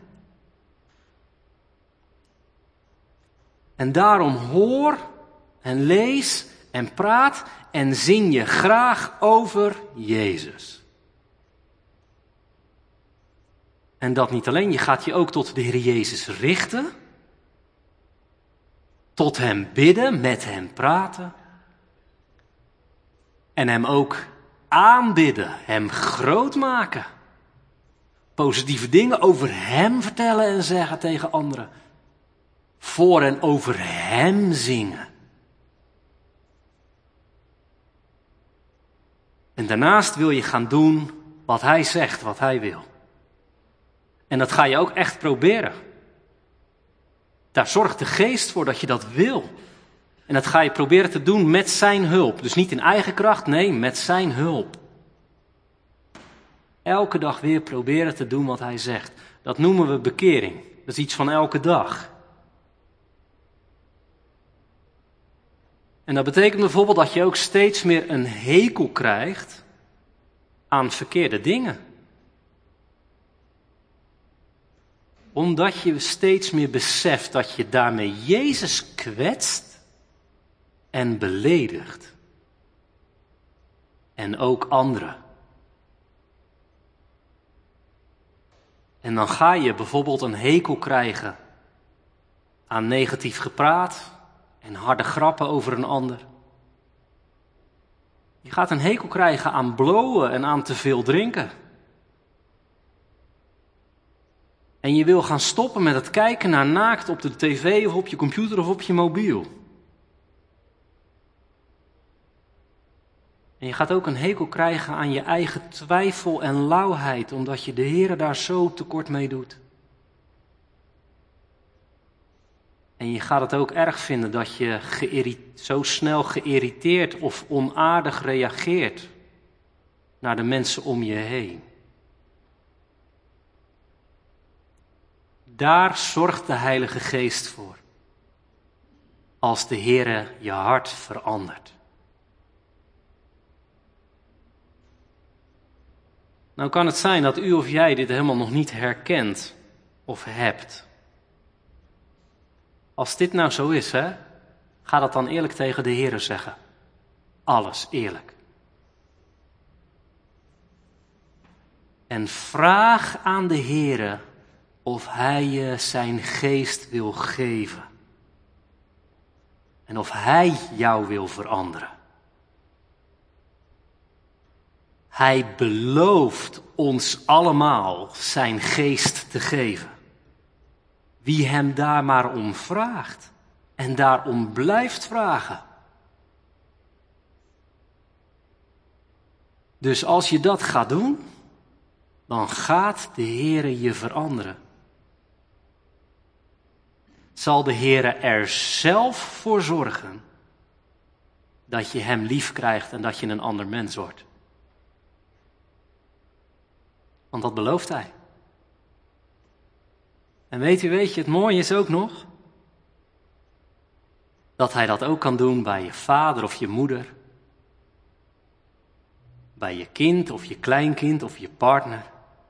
En daarom hoor en lees en praat en zing je graag over Jezus. En dat niet alleen, je gaat je ook tot de Heer Jezus richten. Tot hem bidden, met hem praten. En hem ook aanbidden, hem groot maken. Positieve dingen over hem vertellen en zeggen tegen anderen. Voor en over hem zingen. En daarnaast wil je gaan doen wat hij zegt, wat hij wil. En dat ga je ook echt proberen. Daar zorgt de geest voor dat je dat wil. En dat ga je proberen te doen met zijn hulp. Dus niet in eigen kracht, nee, met zijn hulp. Elke dag weer proberen te doen wat hij zegt. Dat noemen we bekering. Dat is iets van elke dag. En dat betekent bijvoorbeeld dat je ook steeds meer een hekel krijgt aan verkeerde dingen. Omdat je steeds meer beseft dat je daarmee Jezus kwetst en beledigt. En ook anderen. En dan ga je bijvoorbeeld een hekel krijgen aan negatief gepraat en harde grappen over een ander. Je gaat een hekel krijgen aan blowen en aan te veel drinken. En je wil gaan stoppen met het kijken naar naakt op de tv of op je computer of op je mobiel. En je gaat ook een hekel krijgen aan je eigen twijfel en lauwheid, omdat je de Heere daar zo tekort mee doet. En je gaat het ook erg vinden dat je geïrriteerd, zo snel geïrriteerd of onaardig reageert naar de mensen om je heen. Daar zorgt de Heilige Geest voor. Als de Heere je hart verandert. Nou kan het zijn dat u of jij dit helemaal nog niet herkent of hebt. Als dit nou zo is, hè, ga dat dan eerlijk tegen de Heere zeggen. Alles eerlijk. En vraag aan de Heere of hij je zijn geest wil geven. En of hij jou wil veranderen. Hij belooft ons allemaal zijn geest te geven. Wie hem daar maar om vraagt en daarom blijft vragen. Dus als je dat gaat doen, dan gaat de Heere je veranderen. Zal de Heere er zelf voor zorgen dat je hem lief krijgt en dat je een ander mens wordt. Want dat belooft hij. En weet u, weet je, het mooie is ook nog dat hij dat ook kan doen bij je vader of je moeder. Bij je kind of je kleinkind of je partner.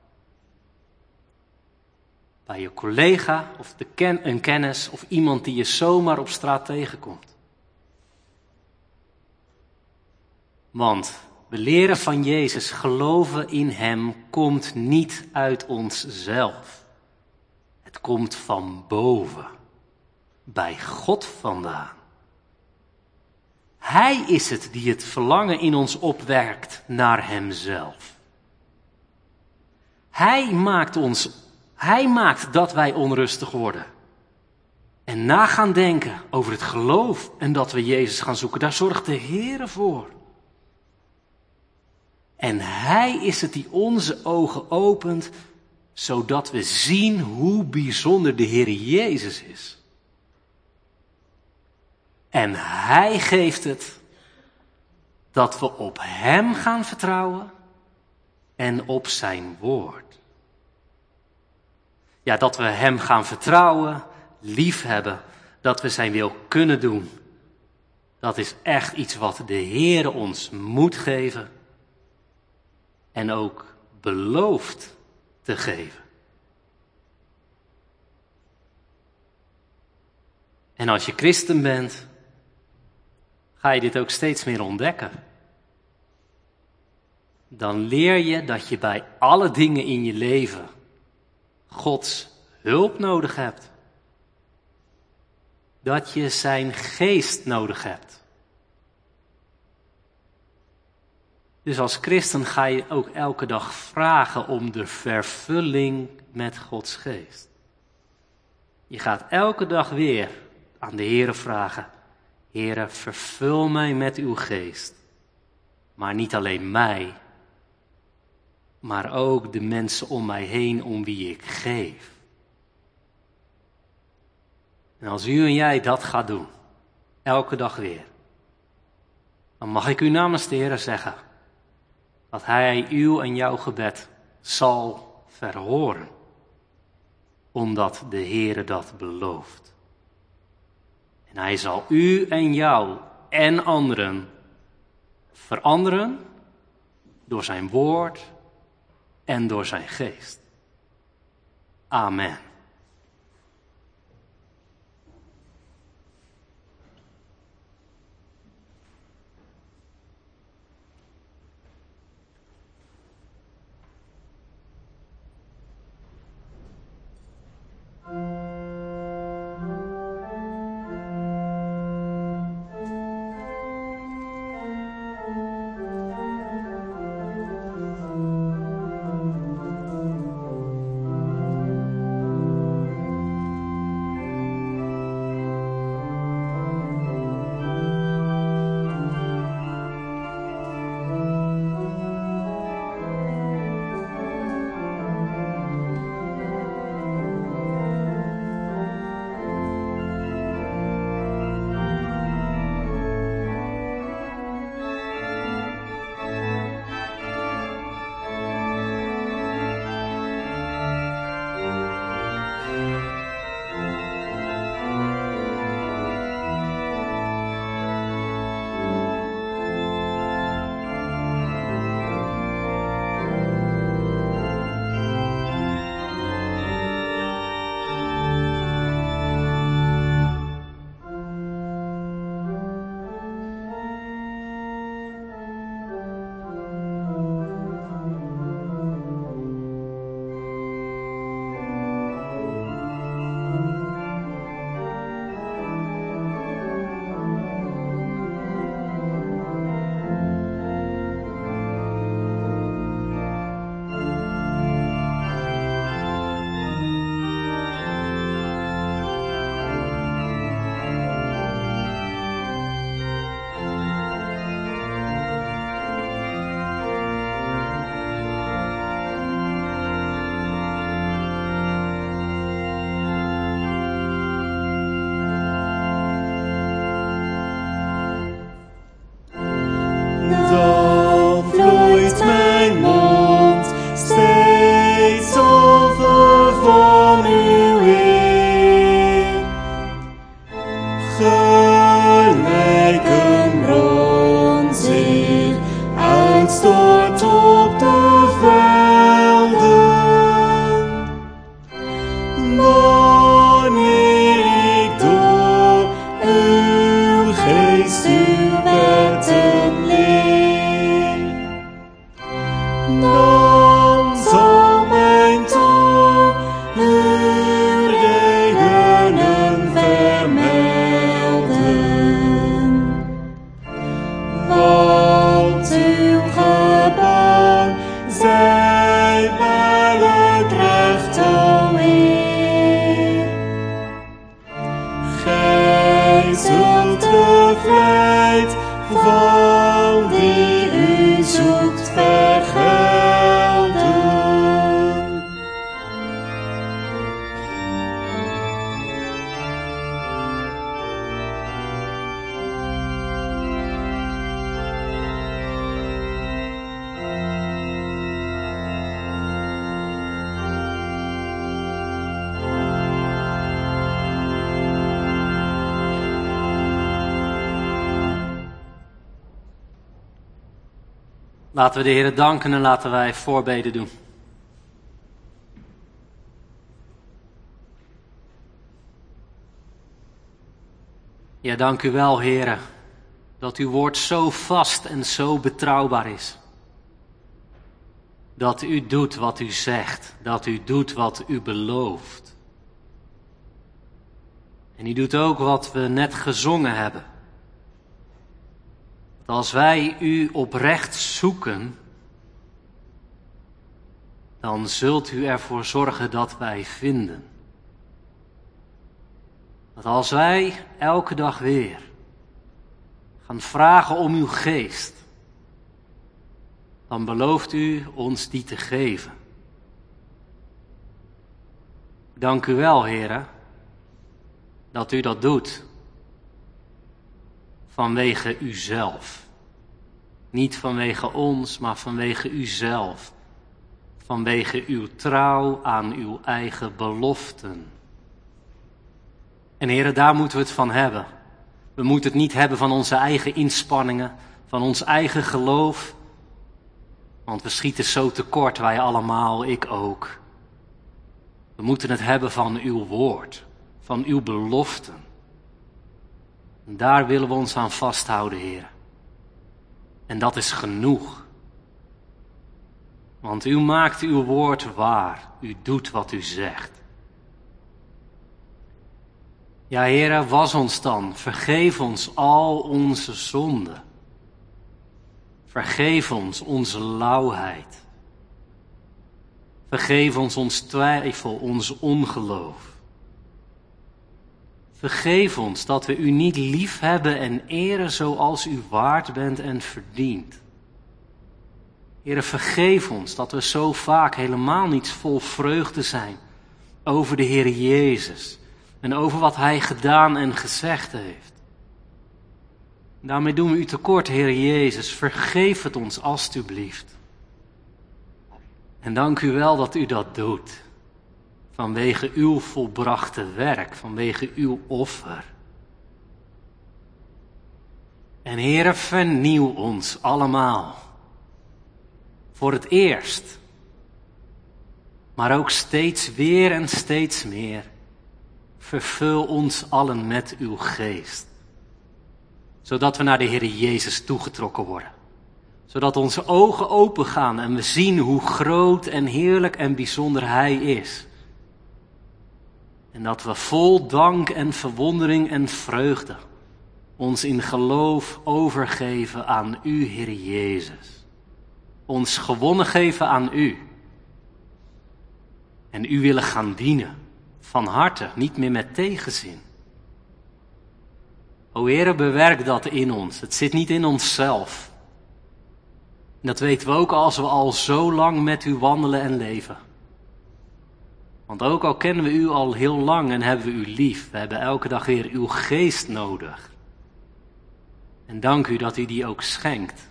Bij je collega of de ken, een kennis of iemand die je zomaar op straat tegenkomt. Want We leren van Jezus, geloven in hem komt niet uit onszelf. Het komt van boven, bij God vandaan. Hij is het die het verlangen in ons opwerkt naar hemzelf. Hij maakt ons, hij maakt dat wij onrustig worden. En na gaan denken over het geloof en dat we Jezus gaan zoeken, daar zorgt de Heere voor. En hij is het die onze ogen opent, zodat we zien hoe bijzonder de Heer Jezus is. En hij geeft het dat we op hem gaan vertrouwen en op zijn woord. Ja, dat we hem gaan vertrouwen, liefhebben, dat we zijn wil kunnen doen. Dat is echt iets wat de Heer ons moet geven en ook belooft te geven. En als je christen bent, ga je dit ook steeds meer ontdekken. Dan leer je dat je bij alle dingen in je leven Gods hulp nodig hebt. Dat je zijn geest nodig hebt. Dus als christen ga je ook elke dag vragen om de vervulling met Gods geest. Je gaat elke dag weer aan de Heere vragen: Heere, vervul mij met uw geest. Maar niet alleen mij, maar ook de mensen om mij heen om wie ik geef. En als u en jij dat gaat doen, elke dag weer, dan mag ik u namens de Heere zeggen dat hij uw en jouw gebed zal verhoren, omdat de Heere dat belooft. En hij zal u en jou en anderen veranderen door zijn woord en door zijn geest. Amen. Geest uw wetten leer. van wie u zoekt vergelden. Laten we de Heer danken en laten wij voorbeden doen. Ja, dank u wel, Heere, dat uw woord zo vast en zo betrouwbaar is. Dat u doet wat u zegt, dat u doet wat u belooft. En u doet ook wat we net gezongen hebben. Dat als wij u oprecht zoeken, dan zult u ervoor zorgen dat wij vinden. Dat als wij elke dag weer gaan vragen om uw geest, dan belooft u ons die te geven. Dank u wel, Heere, dat u dat doet. Vanwege uzelf. Niet vanwege ons, maar vanwege uzelf. Vanwege uw trouw aan uw eigen beloften. En Heere, daar moeten we het van hebben. We moeten het niet hebben van onze eigen inspanningen, van ons eigen geloof. Want we schieten zo tekort, wij allemaal, ik ook. We moeten het hebben van uw woord, van uw beloften. En daar willen we ons aan vasthouden, Heer. En dat is genoeg. Want u maakt uw woord waar. U doet wat u zegt. Ja, Heere, was ons dan. Vergeef ons al onze zonden. Vergeef ons onze lauwheid. Vergeef ons ons twijfel, ons ongeloof. Vergeef ons dat we u niet lief hebben en eren zoals u waard bent en verdient. Heere, vergeef ons dat we zo vaak helemaal niet vol vreugde zijn over de Heer Jezus en over wat Hij gedaan en gezegd heeft. Daarmee doen we u tekort, Heer Jezus. Vergeef het ons alstublieft. En dank u wel dat u dat doet. Vanwege uw volbrachte werk, vanwege uw offer. En Heere, vernieuw ons allemaal. Voor het eerst. Maar ook steeds weer en steeds meer. Vervul ons allen met uw geest. Zodat we naar de Heer Jezus toegetrokken worden. Zodat onze ogen open gaan en we zien hoe groot en heerlijk en bijzonder Hij is. En dat we vol dank en verwondering en vreugde ons in geloof overgeven aan u, Heer Jezus. Ons gewonnen geven aan u. En u willen gaan dienen, van harte, niet meer met tegenzin. O Heere, bewerk dat in ons. Het zit niet in onszelf. En dat weten we ook als we al zo lang met u wandelen en leven. Want ook al kennen we u al heel lang en hebben we u lief, we hebben elke dag weer uw geest nodig. En dank u dat u die ook schenkt.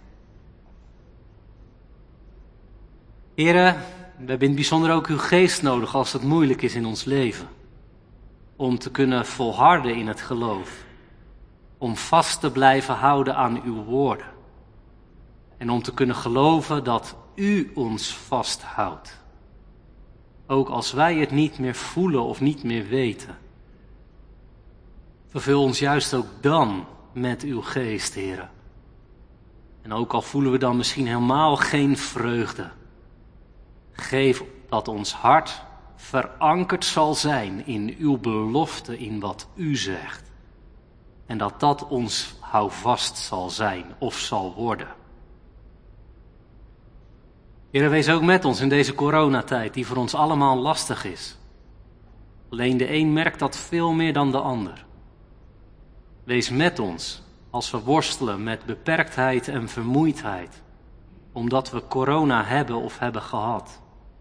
Heere, we hebben in het bijzonder ook uw geest nodig als het moeilijk is in ons leven. Om te kunnen volharden in het geloof. Om vast te blijven houden aan uw woorden. En om te kunnen geloven dat u ons vasthoudt. Ook als wij het niet meer voelen of niet meer weten. Vervul ons juist ook dan met uw geest, Heere. En ook al voelen we dan misschien helemaal geen vreugde. Geef dat ons hart verankerd zal zijn in uw belofte, in wat u zegt. En dat dat ons houvast zal zijn of zal worden. Heere, wees ook met ons in deze coronatijd die voor ons allemaal lastig is. Alleen de een merkt dat veel meer dan de ander. Wees met ons als we worstelen met beperktheid en vermoeidheid, omdat we corona hebben of hebben gehad.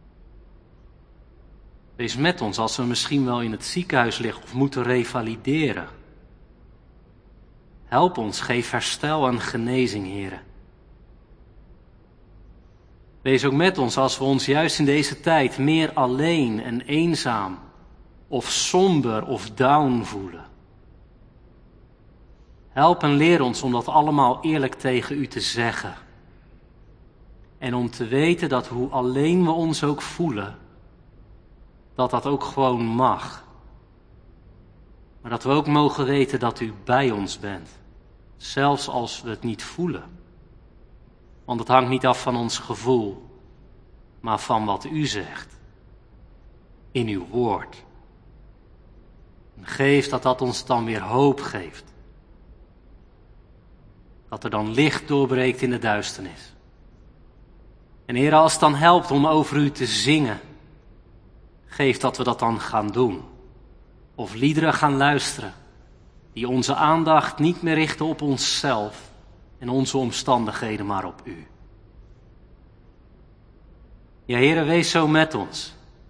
Wees met ons als we misschien wel in het ziekenhuis liggen of moeten revalideren. Help ons, geef herstel en genezing, Heere. Wees ook met ons als we ons juist in deze tijd meer alleen en eenzaam of somber of down voelen. Help en leer ons om dat allemaal eerlijk tegen u te zeggen. En om te weten dat hoe alleen we ons ook voelen, dat dat ook gewoon mag. Maar dat we ook mogen weten dat u bij ons bent. Zelfs als we het niet voelen. Want het hangt niet af van ons gevoel, maar van wat u zegt. In uw woord. En geef dat dat ons dan weer hoop geeft. Dat er dan licht doorbreekt in de duisternis. En Heer, als het dan helpt om over u te zingen, geef dat we dat dan gaan doen. Of liederen gaan luisteren, die onze aandacht niet meer richten op onszelf en onze omstandigheden, maar op u. Ja, Heere, wees zo met ons.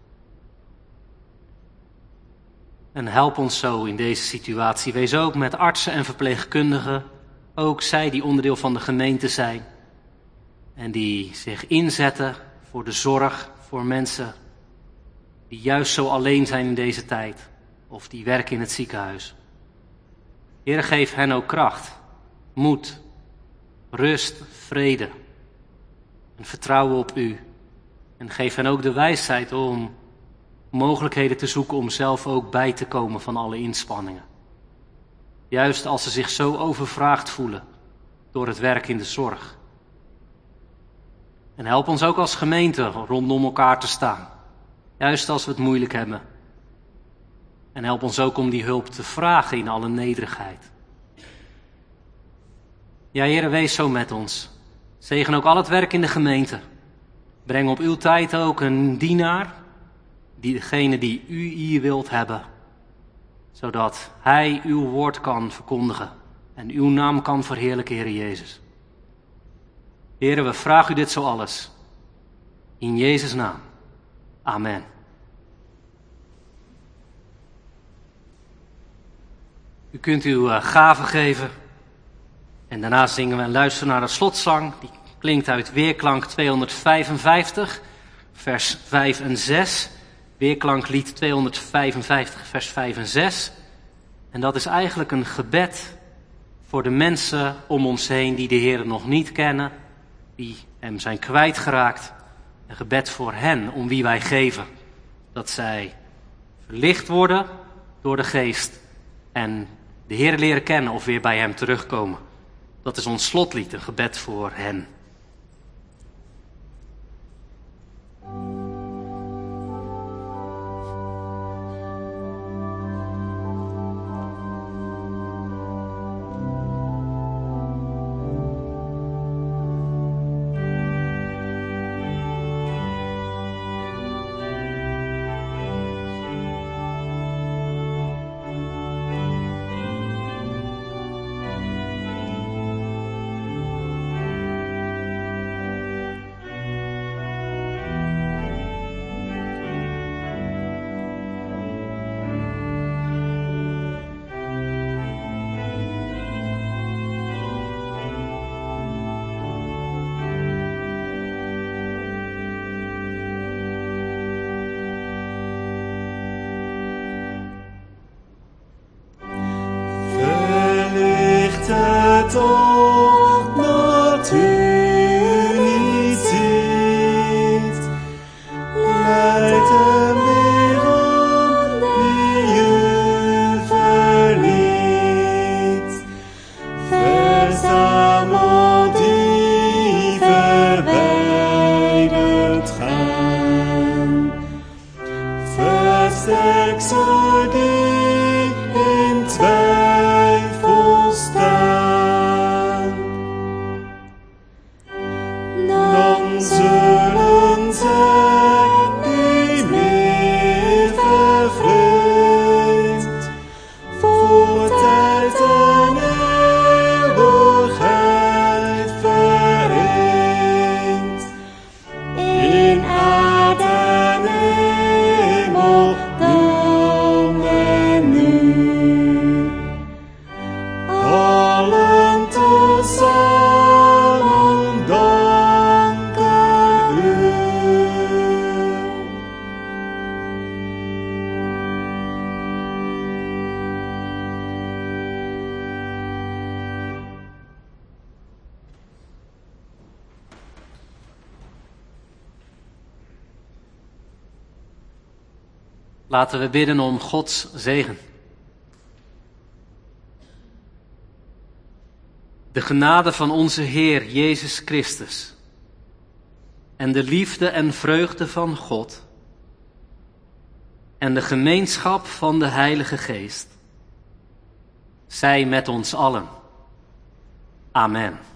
En help ons zo in deze situatie. Wees ook met artsen en verpleegkundigen, ook zij die onderdeel van de gemeente zijn en die zich inzetten voor de zorg voor mensen die juist zo alleen zijn in deze tijd of die werken in het ziekenhuis. Heere, geef hen ook kracht, moed, rust, vrede en vertrouwen op u. En geef hen ook de wijsheid om mogelijkheden te zoeken om zelf ook bij te komen van alle inspanningen. Juist als ze zich zo overvraagd voelen door het werk in de zorg. En help ons ook als gemeente rondom elkaar te staan. Juist als we het moeilijk hebben. En help ons ook om die hulp te vragen in alle nederigheid. Ja, Heere, wees zo met ons. Zegen ook al het werk in de gemeente. Breng op uw tijd ook een dienaar, die degene die u hier wilt hebben, zodat hij uw woord kan verkondigen en uw naam kan verheerlijken, Heere Jezus. Heere, we vragen u dit zo alles. In Jezus' naam. Amen. U kunt uw uh, gave geven en daarna zingen we en luisteren naar de slotzang. Die klinkt uit Weerklank tweehonderdvijfenvijftig, vers vijf en zes. Weerklanklied tweehonderdvijfenvijftig, vers vijf en zes. En dat is eigenlijk een gebed voor de mensen om ons heen die de Heer nog niet kennen, die hem zijn kwijtgeraakt. Een gebed voor hen, om wie wij geven. Dat zij verlicht worden door de Geest en de Heer leren kennen of weer bij hem terugkomen. Dat is ons slotlied, een gebed voor hen. Toch dat u niet ziet, leidt hem weer aan die u verliet. Verzamel die verwijderd gaan, versterk ze die in twijfel staan. Zullen zij niet meer vervreemd voor tijd en eeuwigheid Laten we bidden om Gods zegen. De genade van onze Heer Jezus Christus en de liefde en vreugde van God en de gemeenschap van de Heilige Geest zij met ons allen. Amen.